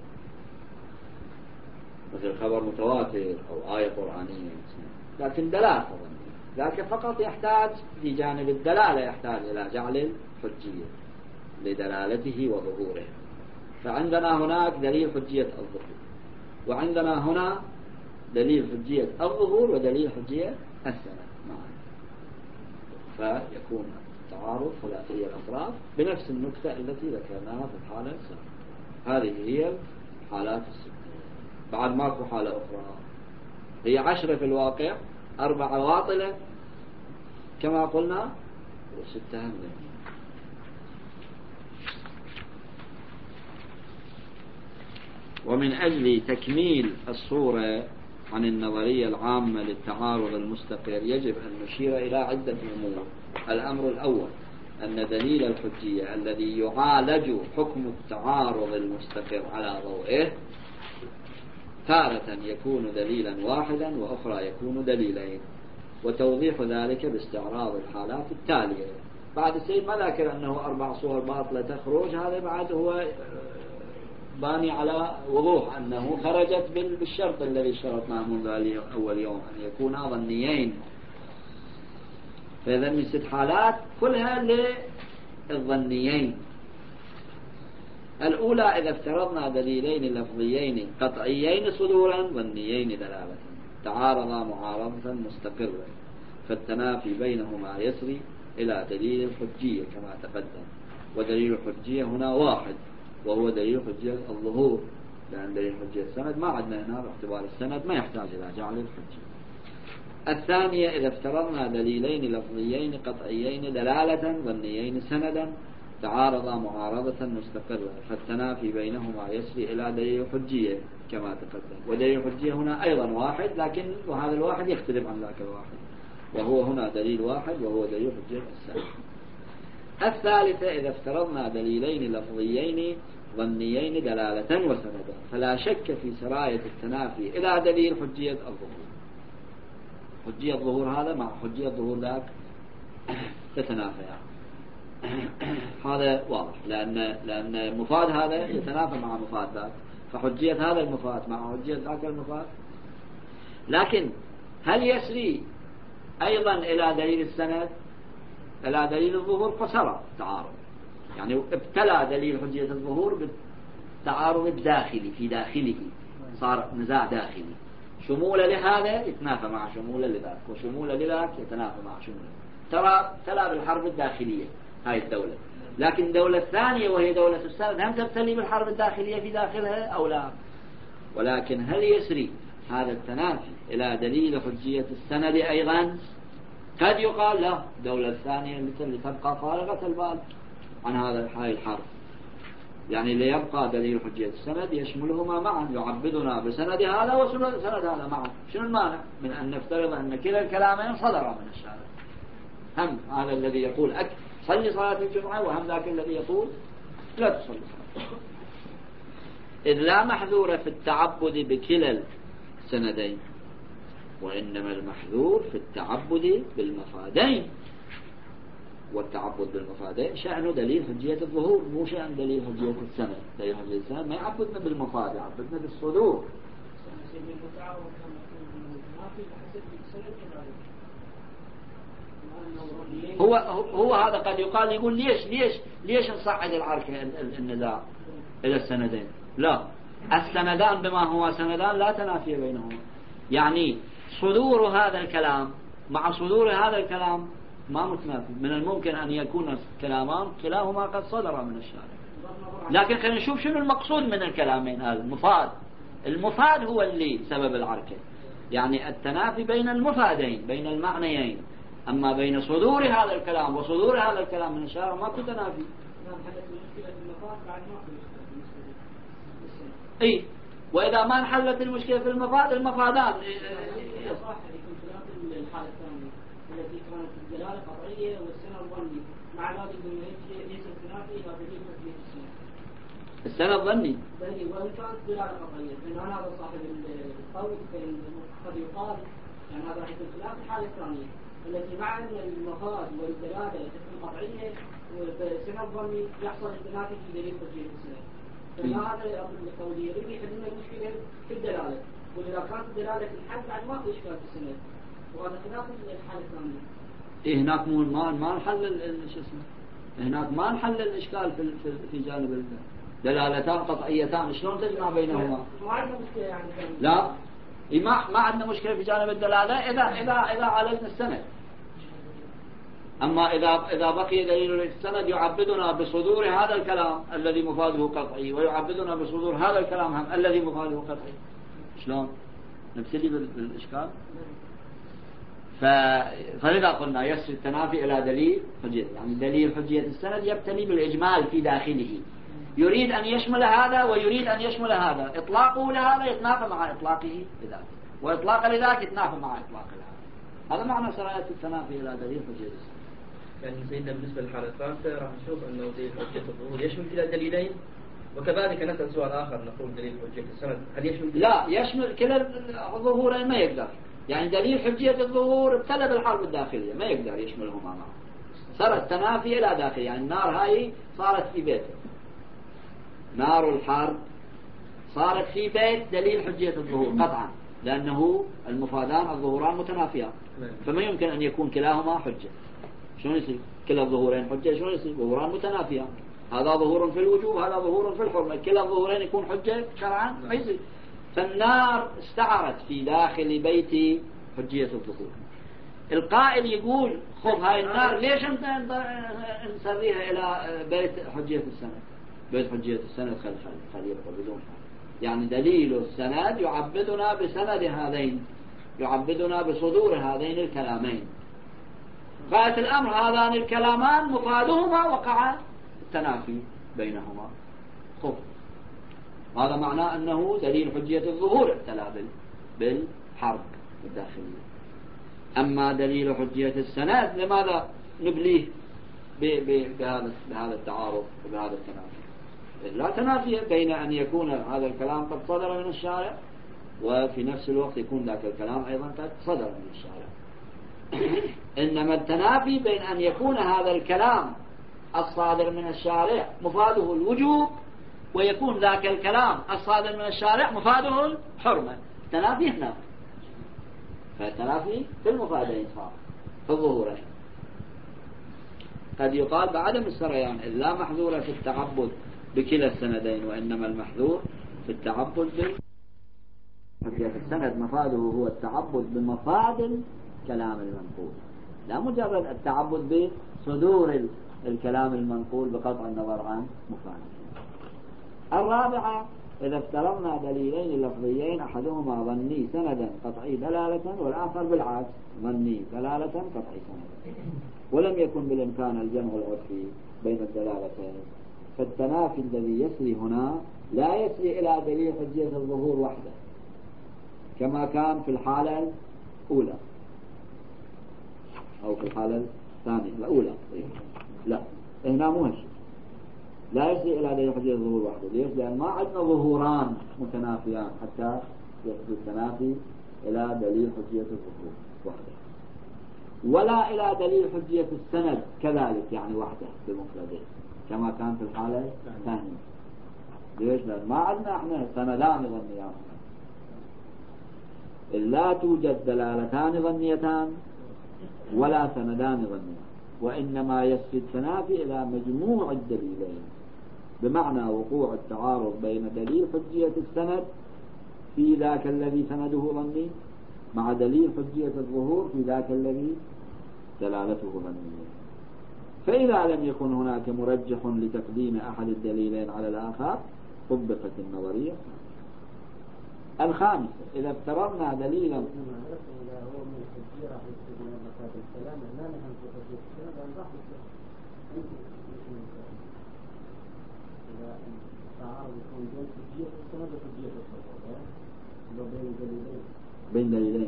مثل خبر متواتر أو آية قرآنية، لكن دلالة ظنية، ذاك فقط يحتاج في جانب الدلالة يحتاج إلى جعل الحجية لدلالته وظهوره. فعندنا هناك دليل حجية الظهور، وعندنا هنا دليل حجية الظهور ودليل حجية السند معا، فيكون التعارض ثلاثي الأطراف بنفس النكتة التي ذكرناها في الحالة السابقة. هذه هي الحالات الستة. بعد ماكو حالة أخرى، هي عشرة في الواقع، أربعة باطلة كما قلنا وستة هم. ومن أجل تكميل الصورة عن النظرية العامة للتعارض المستقر يجب أن نشير إلى عدة أمور. الأمر الأول أن دليل الحجية الذي يعالج حكم التعارض المستقر على ضوئه تارة يكون دليلا واحدا وأخرى يكون دليلين، وتوضيح ذلك باستعراض الحالات التالية. بعد السيد ما ذكر أنه أربع صور باطلة تخرج، هذا بعد هو باني على وضوح أنه خرجت بالشرط الذي شرطناه منذ أول يوم أن يكونا ظنيين. فإذا من ست حالات كلها للظنيين. الأولى إذا افترضنا دليلين لفظيين قطعيين صدورا ظنيين دلالة تعارضا معارضة مستقرة، فالتنافي بينهما يسري إلى دليل الحجية كما تقدم. ودليل الحجية هنا واحد وهو دليل حجية الظهور، لأن دليل حجية السند ما عندنا هنا باعتبار السند ما يحتاج إلى جعل الحجية. الثانية إذا افترضنا دليلين لفظيين قطعيين دلالة ظنيين سندا تعارضا معارضة مستقرة، فالتنافي بينهما يسري إلى دليل الحجية كما تقدم. ودليل الحجية هنا أيضا واحد، لكن وهذا الواحد يختلف عن ذاك الواحد، وهو هنا دليل واحد وهو دليل حجية السند. الثالثة إذا افترضنا دليلين لفظيين ظنيين دلالة وسندا، فلا شك في سراية التنافي إلى دليل حجية الظهور. حجية الظهور هذا مع حجية الظهور ذاك تتنافيان، هذا واضح، لأن لأن مفاد هذا يتنافى مع مفاد ذاك، فحجية هذا المفاد مع حجية ذاك المفاد. لكن هل يسري أيضا إلى دليل السند إلى دليل الظهور؟ فسرى تعارض، يعني ابتلى دليل حجية الظهور بالتعارض الداخلي في داخله، صار نزاع داخلي، شمولة لهذا يتنافى مع شمولة لذاك، وشمولة لذاك يتنافى مع شمولة. ترى تلا بالحرب الداخلية هاي الدولة، لكن الدولة الثانية وهي دولة السند هم تبتلي بالحرب الداخلية في داخلها أو لا؟ ولكن هل يسري هذا التنافي إلى دليل حجية السند أيضا؟ قد يقال لا، الدولة الثانية اللي تبقى فارغة البال عن هذا هاي الحرب، يعني ليبقى دليل حجية السند يشملهما معا، يعبدنا بسند هذا وسند هذا معا. شنو المانع من أن نفترض أن كلا الكلامين صدر من الشارع؟ هم هذا الذي يقول أك صلي صلاة الجمعة، وهم ذاك الذي يقول لا تصلي صلاة، إذ لا محذور في التعبد بكلا السندين، وإنما المحذور في التعبد بالمفادين. والتعبد بالمفادين شأنه دليل حجية الظهور، مو شأن دليل حجية السند. دليل حجية السند ما يعبدنا بالمفاد، يعبدنا بالصدور. هو هو هذا قد يقال يقول ليش ليش ليش نصعد العركة النزاع إلى السندين؟ لا، السندان بما هو سندان لا تنافي بينهما. يعني صدور هذا الكلام مع صدور هذا الكلام ما متنافي. من الممكن أن يكون كلامان كلاهما قد صدر من الشارع، لكن خلينا نشوف شنو المقصود من الكلامين هذا. المفاد المفاد هو اللي سبب العركة، يعني التنافي بين المفادين بين المعنيين. أما بين صدور هذا الكلام وصدور هذا الكلام من الشارع ما كنت تنافي. اي، واذا ما انحلت المشكله في المفاد المفادان الحالة الثانية التي كانت الدلالة قطعية والسنة الظني، مع ذلك ليس التنافي إلى دليل تثبيت السنة. السنة الظني دليل وإن كانت الدلالة قطعية، لأن هذا صاحب القول قد يقال يعني هذا راح يكون خلاف الحالة الثانية التي مع أن المفاد والدلالة تكون قطعية والسنة الظني يحصل التنافي في دليل تثبيت السنة. فإن هذا القول يريد يحل لنا المشكلة في الدلالة، وإذا كانت الدلالة في الحل بعد ما في إشكال في السنة. وهذا خلاف الحالة الثانية. إيه هناك مو ما ما نحل شو اسمه، هناك ما نحل الإشكال في في في جانب دلالتان قطعيتان شلون تجمع بينهما؟ ما عندنا مشكلة يعني. لا، إيه ما ما عندنا مشكلة في جانب الدلالة إذا إذا إذا علمنا السند. أما إذا إذا بقي دليل السند يعبدنا بصدور هذا الكلام الذي مفاده قطعي، ويعبدنا بصدور هذا الكلام هم الذي مفاده قطعي، شلون نمثلي بالإشكال؟ فلذا قلنا يسر التنافي إلى دليل حجية، يعني دليل حجية السند يبتلي بالإجمال في داخله، يريد أن يشمل هذا ويريد أن يشمل هذا. إطلاقه لهذا يتنافى مع إطلاقه لذاك، وإطلاقه لذاك يتنافى مع إطلاق هذا. هذا معنى سراية التنافي إلى دليل حجية السند. يعني سيدنا بالنسبة للحالة الثالثة راح نشوف أنه دليل حجية الظهور يشمل كلا دليلين، وكذلك نسأل سؤال آخر نقول دليل حجية السند هل يشمل؟ لا، يشمل كلا الظهورين ما يقدر. يعني دليل حجية الظهور ابتلى بالحرب الداخلية ما يقدر يشملهما معا. صار التنافي إلى داخل، يعني النار هاي صارت في بيته، نار الحرب صارت في بيت دليل حجية الظهور قطعا، لأنه المفادان الظهوران متنافيان، فما يمكن أن يكون كلاهما حجة. شلون يصير كلا الظهورين حجة؟ شلون يصير؟ ظهوران متنافيان، هذا ظهور في الوجوب هذا ظهور في الحرمة، كلا الظهورين يكون حجة شرعا ما يصير. فالنار استعرت في داخل بيت حجية الظهور. القائل يقول خذ هاي النار ليش انت نسريها الى بيت حجية السند؟ بيت حجية السند خل خل خل يبقى بدون حال. يعني دليل السند يعبدنا بسند هذين، يعبدنا بصدور هذين الكلامين. غاية الأمر هذان الكلامان مفادهما وقع التنافي بينهما. خذ هذا معناه أنه دليل حجية الظهور ابتلى بالحرب الداخلية. أما دليل حجية السند لماذا نبليه بهذا بهذا التعارض وبهذا التنافي؟ لا تنافي بين أن يكون هذا الكلام قد صدر من الشارع وفي نفس الوقت يكون ذاك الكلام أيضا قد صدر من الشارع. إنما التنافي بين أن يكون هذا الكلام الصادر من الشارع مفاده الوجوب، ويكون ذاك الكلام الصادر من الشارع مفاده الحرمة. تنافي هنا، فالتنافي في المفادين صار في الظهورين. قد يقال بعدم السريان لا محذور في التعبد بكلا السندين، وإنما المحذور في التعبد في السند مفاده هو التعبد بمفاد الكلام المنقول، لا مجرد التعبد بصدور الكلام المنقول بقطع النظر عن مفاده. الرابعة إذا افترضنا دليلين لفظيين أحدهما ظني سندا قطعي دلالة والآخر بالعكس ظني دلالة قطعي سندا، ولم يكن بالإمكان الجمع العرفي بين الدلالتين، فالتنافي الذي يسري هنا لا يسري إلى دليل حجية الظهور وحده كما كان في الحالة الأولى أو في الحالة الثانية الأولى. لا، هنا مو هالشيء، لا يسري إلى دليل حجية الظهور وحده. ليش؟ لأن ما عندنا ظهوران متنافيان حتى يحدث التنافي إلى دليل حجية الظهور وحده، ولا إلى دليل حجية السند كذلك يعني وحده بمفرده كما كان في الحالة الثانية. ليش؟ لأن ما عندنا احنا سندان ظنيان، لا توجد دلالتان ظنيتان ولا سندان ظنيان، وإنما يسري التنافي إلى مجموع الدليلين بمعنى وقوع التعارض بين دليل حجية السند في ذاك الذي سنده ظني مع دليل حجية الظهور في ذاك الذي دلالته ظنية. فإذا لم يكن هناك مرجح لتقديم أحد الدليلين على الآخر طبقت النظرية. الخامسة إذا افترضنا دليلا بين دليلين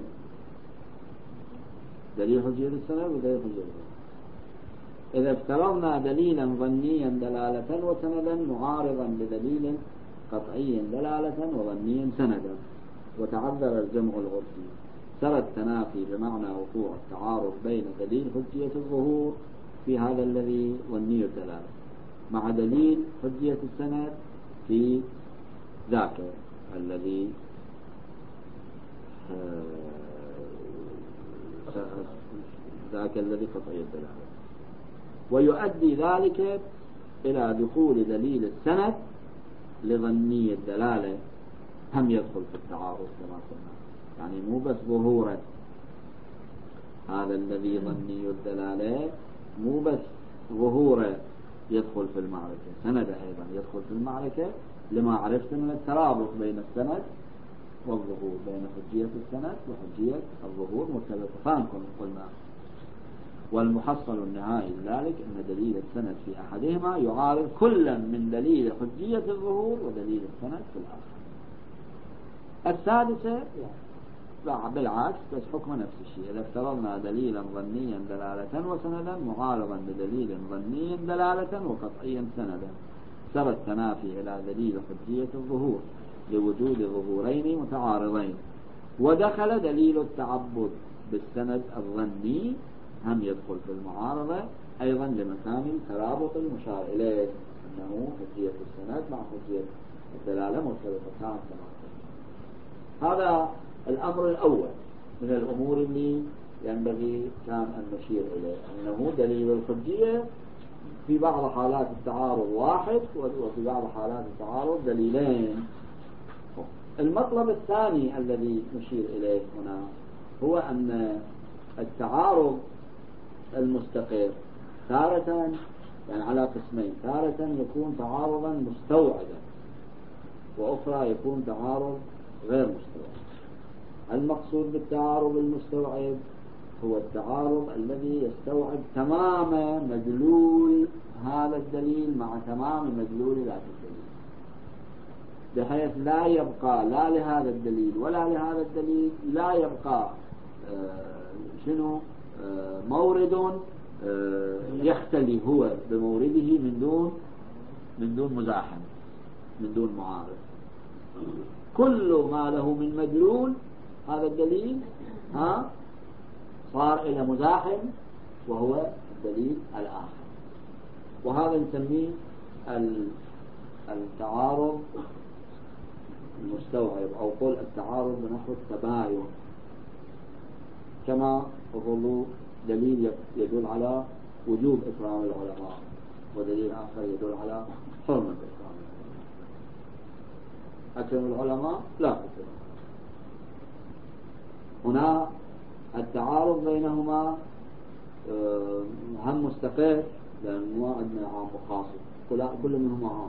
دليل حجية السند ودليل حجية الظهور. إذا افترضنا دليلا ظنيا دلالة وسندا معارضا لدليل قطعي دلالة وظنيا سندا وتعذر الجمع العرفي سرى التنافي بمعنى وقوع التعارض بين دليل حجية الظهور في هذا الذي ظني الدلالة مع دليل حجية السند في ذاك الذي ذاك الذي قطعي الدلالة، ويؤدي ذلك إلى دخول دليل السند لظني الدلالة هم يدخل في التعارض كما قلنا. يعني مو بس ظهوره هذا الذي ظني الدلالة مو بس ظهوره يدخل في المعركة، سنده أيضا يدخل في المعركة لما عرفت من الترابط بين السند والظهور، بين حجية السند وحجية الظهور مرتبطتان قلنا. والمحصل النهائي لذلك أن دليل السند في أحدهما يعارض كلا من دليل حجية الظهور ودليل السند في الآخر. السادسة لا بالعكس بس حكم نفس الشيء. إذا افترضنا دليلا ظنيا دلالة وسندا معارضا بدليل ظني دلالة وقطعيا سندا سرى التنافي إلى دليل حجية الظهور لوجود ظهورين متعارضين، ودخل دليل التعبد بالسند الظني هم يدخل في المعارضة أيضا لمكان ترابط المشار إليه أنه حجية السند مع حجية الدلالة مرتبطتان كما قلنا. هذا الأمر الأول من الأمور اللي ينبغي كان أن نشير إليه، أنه دليل الحجية في بعض حالات التعارض واحد وفي بعض حالات التعارض دليلين. المطلب الثاني الذي نشير إليه هنا هو أن التعارض المستقر تارة يعني على قسمين، تارة يكون تعارضا مستوعبا وأخرى يكون تعارض غير مستوعب. المقصود بالتعارض المستوعب هو التعارض الذي يستوعب تمام مدلول هذا الدليل مع تمام مدلول ذاك الدليل، بحيث لا يبقى لا لهذا الدليل ولا لهذا الدليل لا يبقى آه شنو آه مورد آه يختلي هو بمورده من دون من دون مزاحم من دون معارض. كل ما له من مدلول هذا الدليل ها صار إلى مزاحم وهو الدليل الآخر، وهذا نسميه التعارض المستوعب أو قول التعارض بنحو التباين. كما أقول دليل يدل على وجوب إكرام العلماء ودليل آخر يدل على حرمة إكرام العلماء. أكرم العلماء لا أكرم. هنا التعارض بينهما هم مستقر لأنه عندنا عام وخاص كل منهما عام،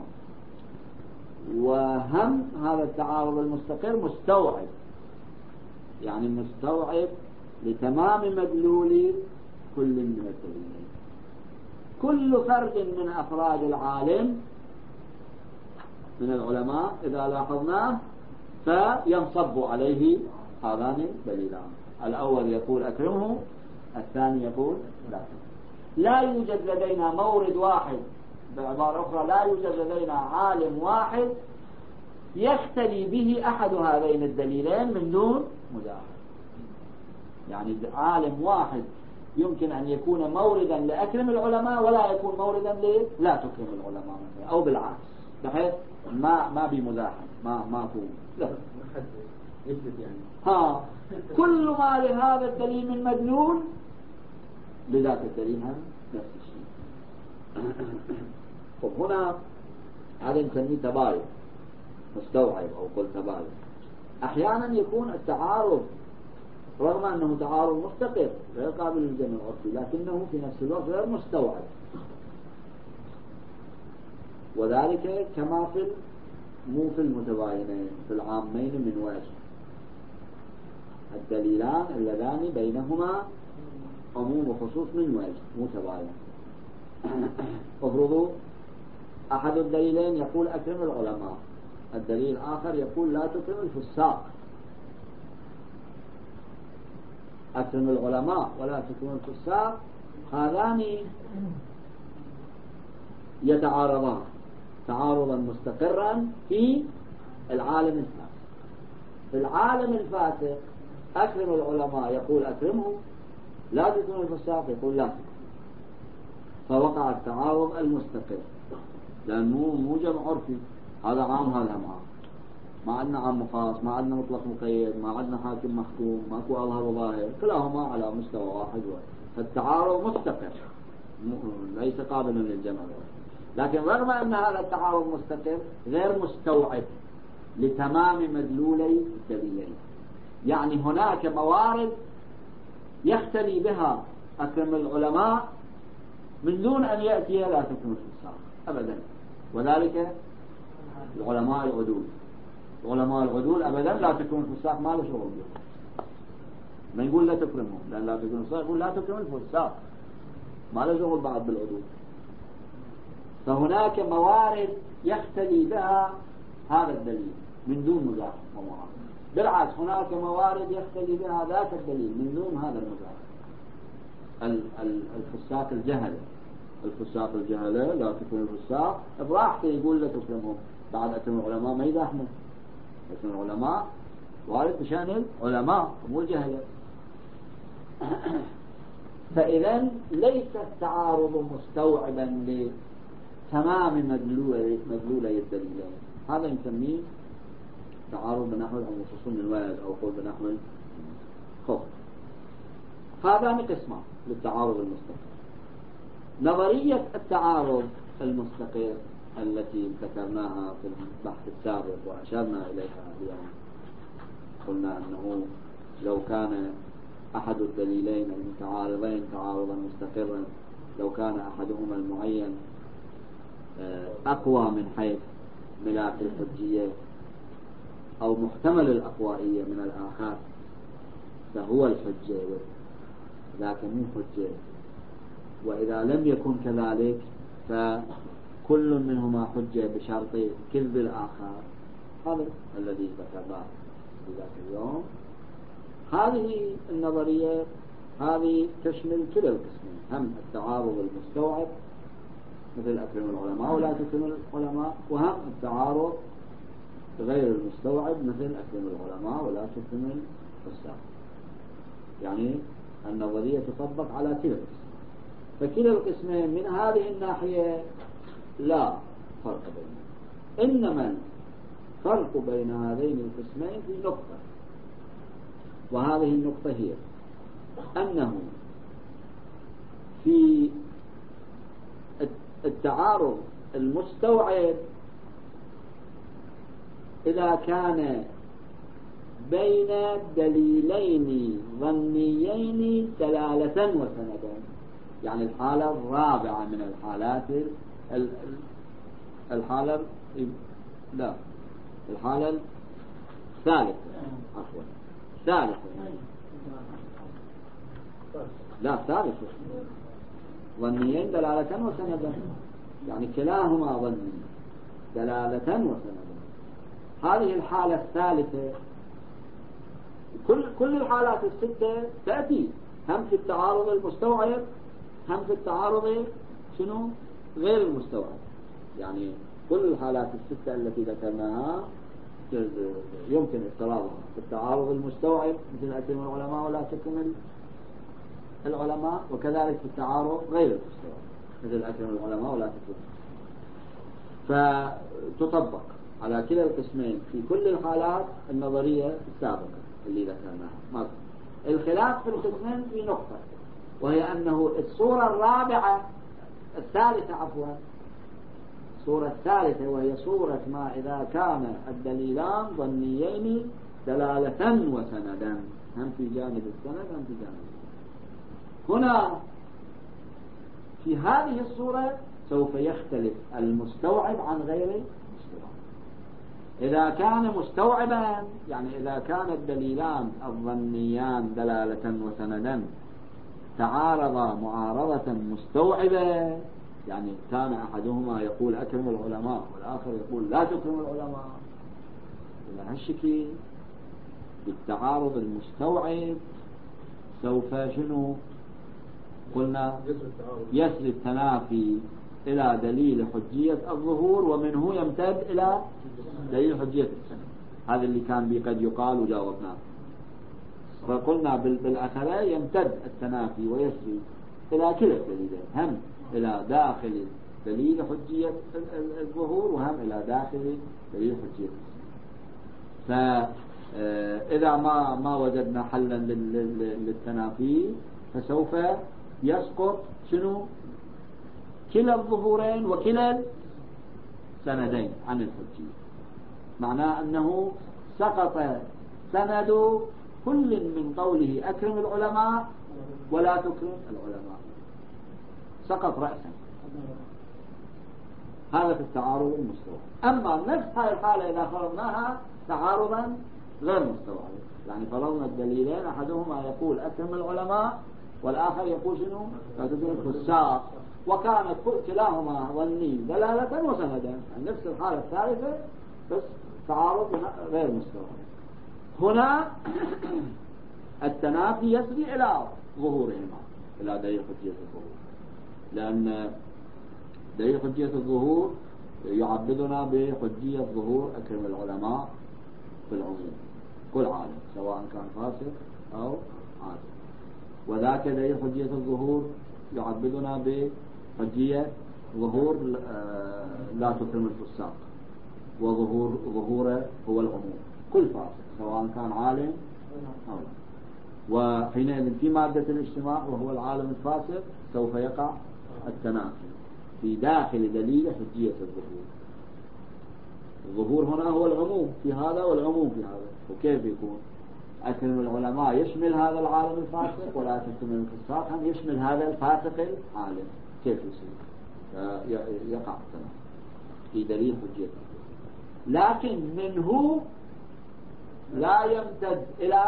وهم هذا التعارض المستقر مستوعب يعني مستوعب لتمام مدلول كل من الدليلين. كل فرد من أفراد العالم من العلماء إذا لاحظناه فينصب عليه هذان الدليلان، الأول يقول أكرمه الثاني يقول لا. لا يوجد لدينا مورد واحد، بعبارة أخرى لا يوجد لدينا عالم واحد يختلي به أحد هذين الدليلين من دون مداخل. يعني عالم واحد يمكن أن يكون موردا لأكرم العلماء ولا يكون موردا لا تكرم العلماء مثلا، أو بالعكس، بحيث ما ما بمزاحم ما ما هو لا يعني ها كل ما لهذا الدليل من مدلول لذاك الدليل هم نفس الشيء. طب هنا هذا نسميه تباين مستوعب أو قل تباين. أحيانا يكون التعارض رغم أنه تعارض مستقر غير قابل للجمع العرفي لكنه في نفس الوقت غير مستوعب، وذلك كما في مو في المتباينين في العامين من وجه، الدليلان اللذان بينهما عموم وخصوص من وجه متباين. افرضوا أحد الدليلين يقول أكرم العلماء، الدليل الآخر يقول لا تكرم الفساق. أكرم العلماء ولا تكرم الفساق، هذان يتعارضان تعارضا مستقرا في العالم الفاسد. في العالم الفاسد أكرم العلماء يقول أكرمهم، لا تكرم الفساق يقول لا تكرم، فوقع التعارض المستقر، لأنه مو جمع عرفي، هذا عام هذا عام، ما عندنا عام خاص، ما عندنا مطلق مقيد، ما عندنا حاكم محكوم، ماكو أظهر وظاهر، كلاهما على مستوى واحد، فالتعارض مستقر ليس قابلا للجمع. لكن رغم أن هذا التعارض مستقر غير مستوعب لتمام مدلولي الدليلين، يعني هناك موارد يختلي بها أكرم العلماء من دون أن يأتي لا تكرم الفساق أبدا، وذلك العلماء العدول. العلماء العدول أبدا لا تكرم الفساق، ما له شغل بهم، ما يقول لا تكرمهم، لأن لا تكرم الفساق يقول لا تكرم الفساق، ما له شغل بعد بالعدول. فهناك موارد يختلي بها هذا الدليل من دون مزاح ومعارضة، بالعكس هناك موارد يختلي بها ذاك الدليل من دون هذا المزاح. الفساق الجهلة الفساق الجهلة لا تكرم الفساق براحته يقول لا تكرمهم، بعد أكرم العلماء ما يداحنا، أكرم العلماء وارد بشأن العلماء مو الجهلة. فإذا ليس التعارض مستوعبا لتمام مدلولي مدلولي الدليلين، هذا نسميه تعارض بنحو الخصوص من الولد أو قول بنحو الخوف. هذان قسمان للتعارض المستقر. نظرية التعارض المستقر التي ذكرناها في البحث السابق وأشرنا إليها اليوم، قلنا أنه لو كان أحد الدليلين المتعارضين تعارضا مستقرا، لو كان أحدهما المعين أقوى من حيث ملاك الحجية أو محتمل الأقوائية من الآخر فهو الحجة، لكن مو حجة. وإذا لم يكن كذلك فكل منهما حجة بشرط كذب الآخر، هذا الذي ذكرناه في ذاك اليوم. هذه النظرية هذه تشمل كلا القسمين، هم التعارض المستوعب مثل أكرم العلماء ولا تكرم العلماء، وهم التعارض غير المستوعب مثل أكرم العلماء ولا تكرم الفساق. يعني النظرية تطبق على كلا القسمين. فكلا القسمين من هذه الناحية لا فرق بينهم، إنما الفرق بين هذين القسمين في نقطة، وهذه النقطة هي أنه في التعارض المستوعب إذا كان بين دليلين ظنيين دلالة وسندا، يعني الحالة الرابعة من الحالات الحالة لا الحالة الثالثة عفوا ثالثة لا ثالثة ظنيين دلالة وسندا، يعني كلاهما ظني دلالة وسندا. هذه الحالة الثالثة كل كل الحالات الستة تأتي هم في التعارض المستوعب هم في التعارض شنو غير المستوعب، يعني كل الحالات الستة التي ذكرناها يمكن افتراضها في التعارض المستوعب مثل أكرم العلماء ولا تكرم العلماء، وكذلك في التعارض غير المستوعب مثل أكرم العلماء ولا تكرم. فتطبق على كلا القسمين في كل الحالات النظرية السابقة اللي ذكرناها. الخلاف في القسمين في نقطة، وهي أنه الصورة الرابعة الثالثة عفوا الصورة الثالثة وهي صورة ما إذا كان الدليلان ظنيين دلالة وسندا، هم في جانب السند هم في جانب السند. هنا في هذه الصورة سوف يختلف المستوعب عن غير المستوعب. إذا كان مستوعبا يعني إذا كان الدليلان الظنيان دلالة وسندا تعارضا معارضة مستوعبة، يعني كان أحدهما يقول أكرم العلماء والآخر يقول لا تكرم العلماء، إلى هالشكل بالتعارض المستوعب سوف شنو قلنا يسري التنافي إلى دليل حجية الظهور، ومنه يمتد إلى دليل حجية السند. هذا اللي كان بي قد يقال وجاوبناه. فقلنا بالأخرى يمتد التنافي ويسري إلى كلا الدليلين، هم إلى داخل دليل حجية الظهور وهم إلى داخل دليل حجية السند. فإذا ما ما وجدنا حلا للتنافي فسوف يسقط شنو كلا الظهورين وكلا السندين عن الحجية، معناه أنه سقط سند كل من قوله أكرم العلماء ولا تكرم العلماء، سقط رأسا. هذا في التعارض المستوى. أما نفس هذه الحالة إذا فرضناها تعارضا غير مستوى، يعني فرضنا الدليلين أحدهما يقول أكرم العلماء والآخر يقول شنو لا تكرم الفساق، وكانت كلاهما ظني دلالة وسندا، يعني نفس الحالة الثالثة بس تعارض غير مستوى. هنا التنافي يسري إلى ظهورهما، إلى دليل حجية الظهور، لأن دليل حجية الظهور يعبدنا بحجية ظهور أكرم العلماء في العموم كل عالم سواء كان فاسق أو عادل، وذاك دليل حجية الظهور يعبدنا بحجية ظهور لا تكرم الفساق، وظهور ظهوره هو العموم كل فاسق سواء كان عالم أو لا. وحينئذ في مادة الاجتماع وهو العالم الفاسق سوف يقع التنافي في داخل دليل حجية الظهور. الظهور هنا هو العموم في هذا والعموم في هذا، وكيف يكون أكرم العلماء يشمل هذا العالم الفاسق ولا تكرم الفساق هم يشمل هذا الفاسق العالم، كيف يصير؟ يقع التنافي في دليل حجية الظهور، لكن منه لا يمتد إلى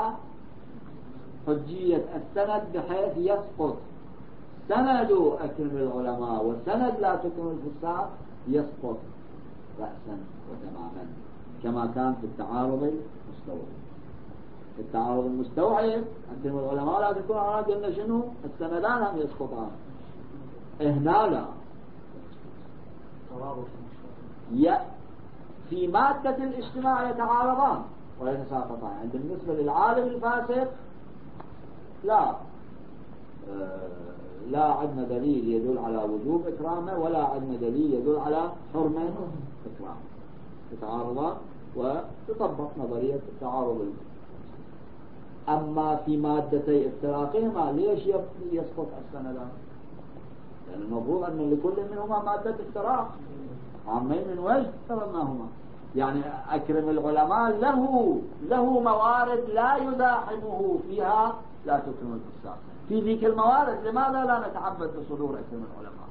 حجية السند بحيث يسقط سند أكرم العلماء وسند لا تكرم الفساق يسقط رأسا وتماما كما كان في التعارض المستوعب. في التعارض المستوعب أكرم العلماء لا تكرم العلماء قلنا شنو السندان هم يسقطان، هنا لا في مادة الاجتماع يتعارضان ويتساقطان. يعني بالنسبة للعالم الفاسق لا آه لا عندنا دليل يدل على وجوب إكرامه ولا عندنا دليل يدل على حرمة إكرامه، يتعارضان وتطبق نظرية التعارض. أما في مادتي افتراقهما ليش يسقط السندان؟ لأن المفروض أن لكل منهما مادة افتراق عامين من وجه افترضناهما. يعني أكرم العلماء له له موارد لا يزاحمه فيها لا تكرم الفساق، في ذيك الموارد لماذا لا نتعبد بصدور أكرم العلماء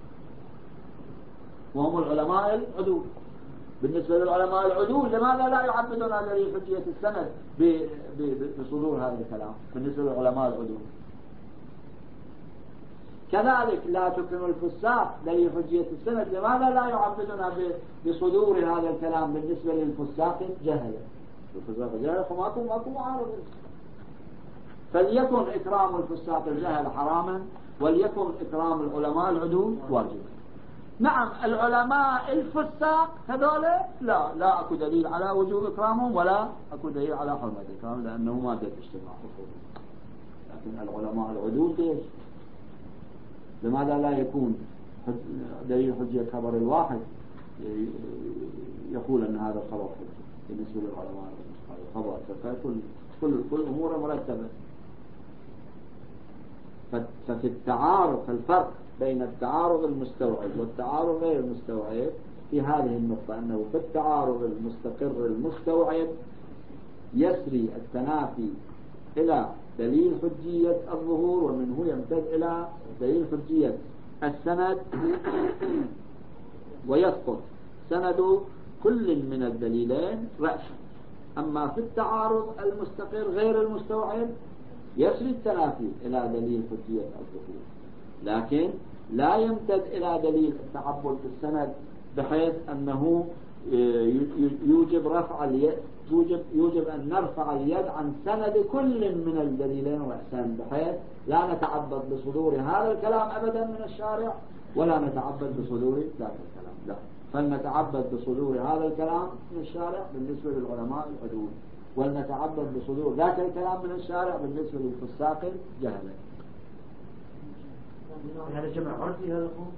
وهم العلماء العدول؟ بالنسبة للعلماء العدول لماذا لا يعبدون دليل حجية السند بصدور هذا الكلام بالنسبة للعلماء العدول؟ كذلك لا تكرم الفساق دليل حجية السند لماذا لا يعبدون بصدور هذا الكلام بالنسبة للفساق الجهلة؟ الفساق الجهلة فماكو ماكو معارض. فليكن إكرام الفساق الجهل حراما وليكن إكرام العلماء العدول واجبا. نعم العلماء الفساق هذول لا لا أكو دليل على وجوب إكرامهم ولا أكو دليل على حرمة إكرامهم لأنه مادة اجتماع، لكن العلماء العدول ليش؟ لماذا لا يكون دليل حجية خبر الواحد يقول أن هذا الخبر حجة بالنسبة للعلماء الخبر كل كل كل أمور مرتبة. ففي التعارض الفرق بين التعارض المستوعب والتعارض غير المستوعب في هذه النقطة، أنه في التعارض المستقر المستوعب يسري التنافي إلى دليل حجية الظهور، ومنه يمتد إلى دليل حجية السند، ويسقط سند كل من الدليلين رأسا. أما في التعارض المستقر غير المستوعب يسري التنافي إلى دليل حجية الظهور، لكن لا يمتد إلى دليل التعبد بالسند بحيث أنه يوجب رفع اليد يوجب, يوجب أن نرفع اليد عن سند كل من الدليلين رأسا، بحيث لا نتعبد بصدور هذا الكلام أبدا من الشارع ولا نتعبد بصدور ذاك الكلام، لا، فلنتعبد بصدور هذا الكلام من الشارع بالنسبة للعلماء العدول، ولنتعبد بصدور ذاك الكلام من الشارع بالنسبة للفساق الجهلة. هذا جمع عرفي هذا هو؟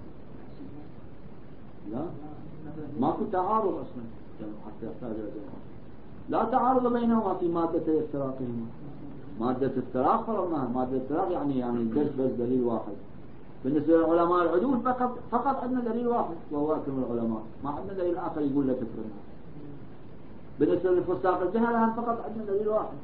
لا، ماكو تعارض أصلا حتى يحتاج إلى جمع. لا تعارض بينهما في مادة افتراقهما. مادة افتراق فرضناها، مادة افتراق يعني يعني بس بس دليل واحد. بالنسبة للعلماء العدول فقط فقط عندنا دليل واحد وهو أكرم العلماء، ما عندنا دليل آخر يقول لك اكرمها. بالنسبة للفساق الجهل فقط عندنا دليل واحد.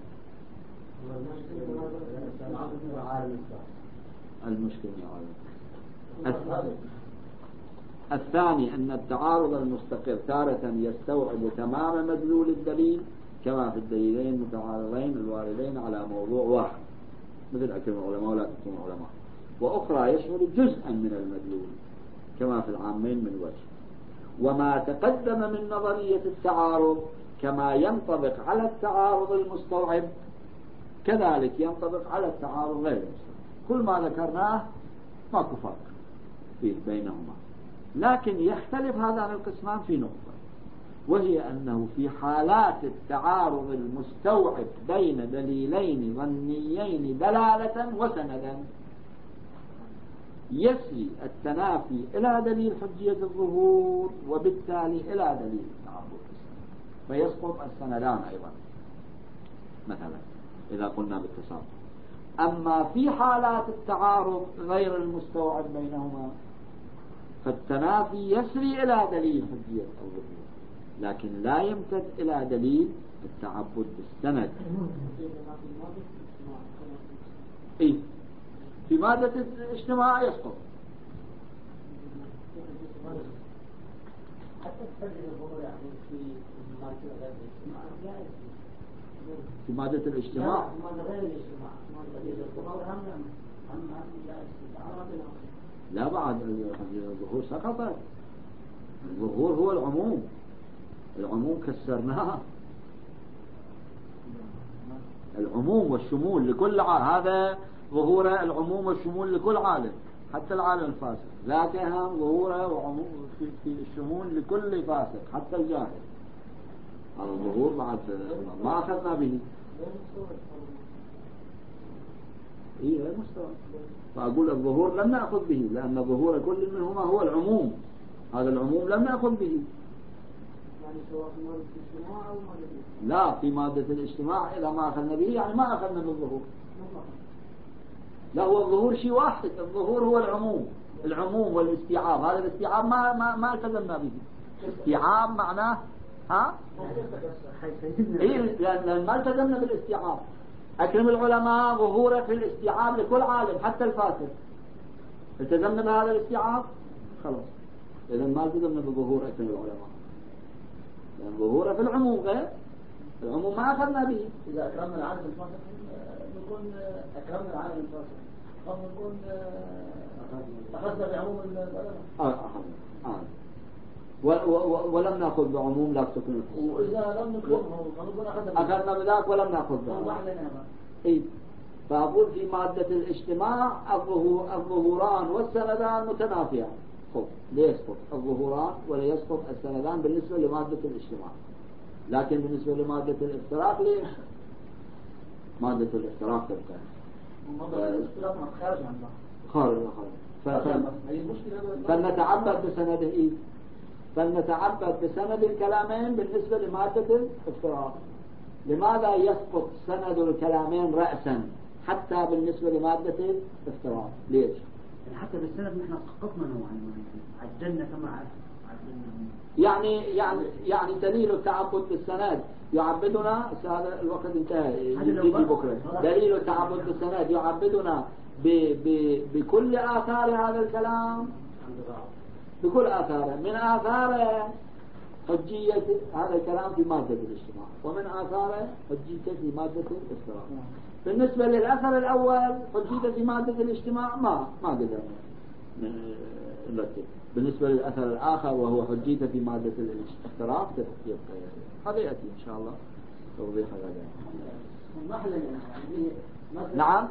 المشكلة عالم. الثاني أن التعارض المستقر تارة يستوعب تمام مدلول الدليل كما في الدليلين المتعارضين الواردين على موضوع واحد مثل أكرم العلماء ولا تكرم العلماء، وأخرى يشمل جزءا من المدلول كما في العامين من وجه. وما تقدم من نظرية التعارض كما ينطبق على التعارض المستوعب كذلك ينطبق على التعارض غير المستوعب. كل ما ذكرناه ماكو فرق فيه بينهما، لكن يختلف هذان القسمان في نقطة، وهي أنه في حالات التعارض المستوعب بين دليلين ظنيين دلالة وسندا يسري التنافي إلى دليل حجية الظهور وبالتالي إلى دليل التعبد، فيسقط السندان أيضا مثلا إذا قلنا بالتساقط. أما في حالات التعارض غير المستوعب بينهما فالتنافي يسري إلى دليل حجية الظهور لكن لا يمتد إلى دليل التعبد بالسند. إيه؟ في مادة الاجتماع يسقط. في مادة الاجتماع لا بعد الظهور سقطت. الظهور هو العموم، العموم كسرناه، العموم والشمول لكل عالم، هذا ظهور العموم والشمول لكل عالم حتى العالم الفاسق، ذاتها ظهورها وعموم في, في الشمول لكل فاسق حتى الجاهل. هذا الظهور بعد ما أخذنا به. إيه غير مستوى. فأقول الظهور لم نأخذ به لأن ظهور كل منهما هو العموم، هذا العموم لم نأخذ به. لا، في مادة الاجتماع إذا ما أخذنا به يعني ما أخذنا بالظهور. لا، هو الظهور شيء واحد، الظهور هو العموم، العموم والاستيعاب. هذا الاستيعاب ما ما ما التزمنا به. استيعاب معناه ها؟ إيه، لأن ما التزمنا بالاستيعاب. أكرم العلماء ظهوره في الاستيعاب لكل عالم حتى الفاسد. التزمنا بهذا الاستيعاب خلاص، إذا ما التزمنا بظهور أكرم العلماء لأن ظهوره في العموم غير العموم ما أخذنا به. إذا أكرمنا العالم الفاسد نكون أكرمنا العالم الفاسد أو نكون أخذنا بعموم العلماء. آه أخذنا آه. ولم نأخذ بعموم لا تكون. وإذا لم نكرمه فنقول أخذنا بذاك ولم نأخذ بعموم. إيه، فأقول في مادة الاجتماع الظهور الظهوران والسندان متنافيان. خب ليسقط الظهوران ولا يسقط السندان بالنسبة لمادة الاجتماع، لكن بالنسبة لمادة الافتراق ليش؟ مادة الافتراق تبقى خارج عن خارج خارج فلنتعبد بسنده. إيه؟ فلنتعبد بسند الكلامين بالنسبة لمادة الافتراق. لماذا يسقط سند الكلامين رأسا حتى بالنسبة لمادة الافتراض. ليش؟ يعني حتى بالسند نحن سقطنا نوعا ما عجلنا كما عجلنا. يعني يعني يعني دليل التعبد بالسند يعبدنا، هذا الوقت انتهى يجي بكرة، دليل التعبد بالسند يعبدنا ب ب بكل آثار هذا الكلام، بكل آثاره، من آثاره حجية هذا الكلام في مادة الاجتماع، ومن آثاره حجية في مادة الافتراض. بالنسبة للأثر الأول حجية في مادة الاجتماع ما ما قدرنا نرتب. بالنسبة للأثر الآخر وهو حجية في مادة الافتراض يبقى هذا يأتي إن شاء الله توضيح هذا. نعم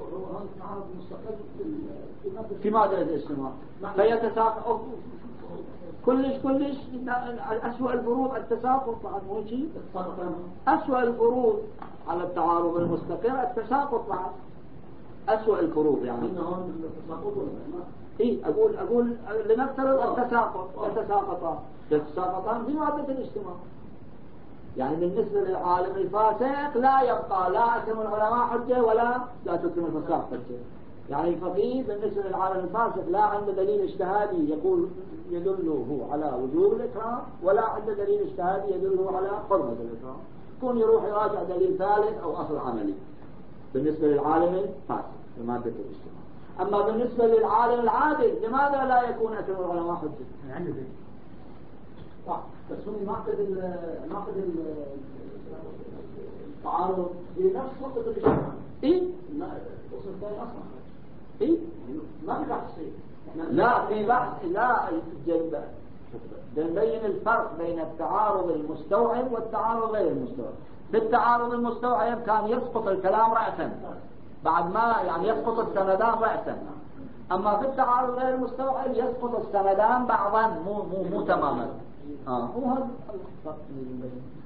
في مادة الاجتماع فيتساقط كلش كلش. أسوأ الفروض التساقط بعد مو شيء. أسوأ الفروض على التعارض المستقر التساقط بعد أسوأ الفروض. يعني إيه أقول أقول لنفترض التساقط يتساقطان يتساقطان في مادة الاجتماع. يعني بالنسبة للعالم الفاسق لا يبقى لا أكرم العلماء حجة ولا لا تكرم الفساق حجة. يعني الفقيه بالنسبة للعالم الفاسق لا عنده دليل اجتهادي يقول يدله على وجوب الإكرام، ولا عنده دليل اجتهادي يدله على حرمة الإكرام. يكون يروح يراجع دليل ثالث أو أصل عملي بالنسبة للعالم الفاسق في مادة الاجتماع. أما بالنسبة للعالم العادل لماذا لا يكون أكرم العلماء حجة؟ عنده دليل. بس هو معقد معقد التعارض في نفس نقطة الاجتماع. إيه؟ الأصل الثاني أصلا. إيه؟ ما في بحث شيء. لا في بحث لا جنب نبين الفرق بين التعارض المستوعب والتعارض غير المستوعب. في التعارض المستوعب كان يسقط الكلام رأسا بعد ما يعني يسقط السندان رأسا. أما في التعارض غير المستوعب يسقط السندان بعضا مو مو مو تماما. آه هو هذا الفرق.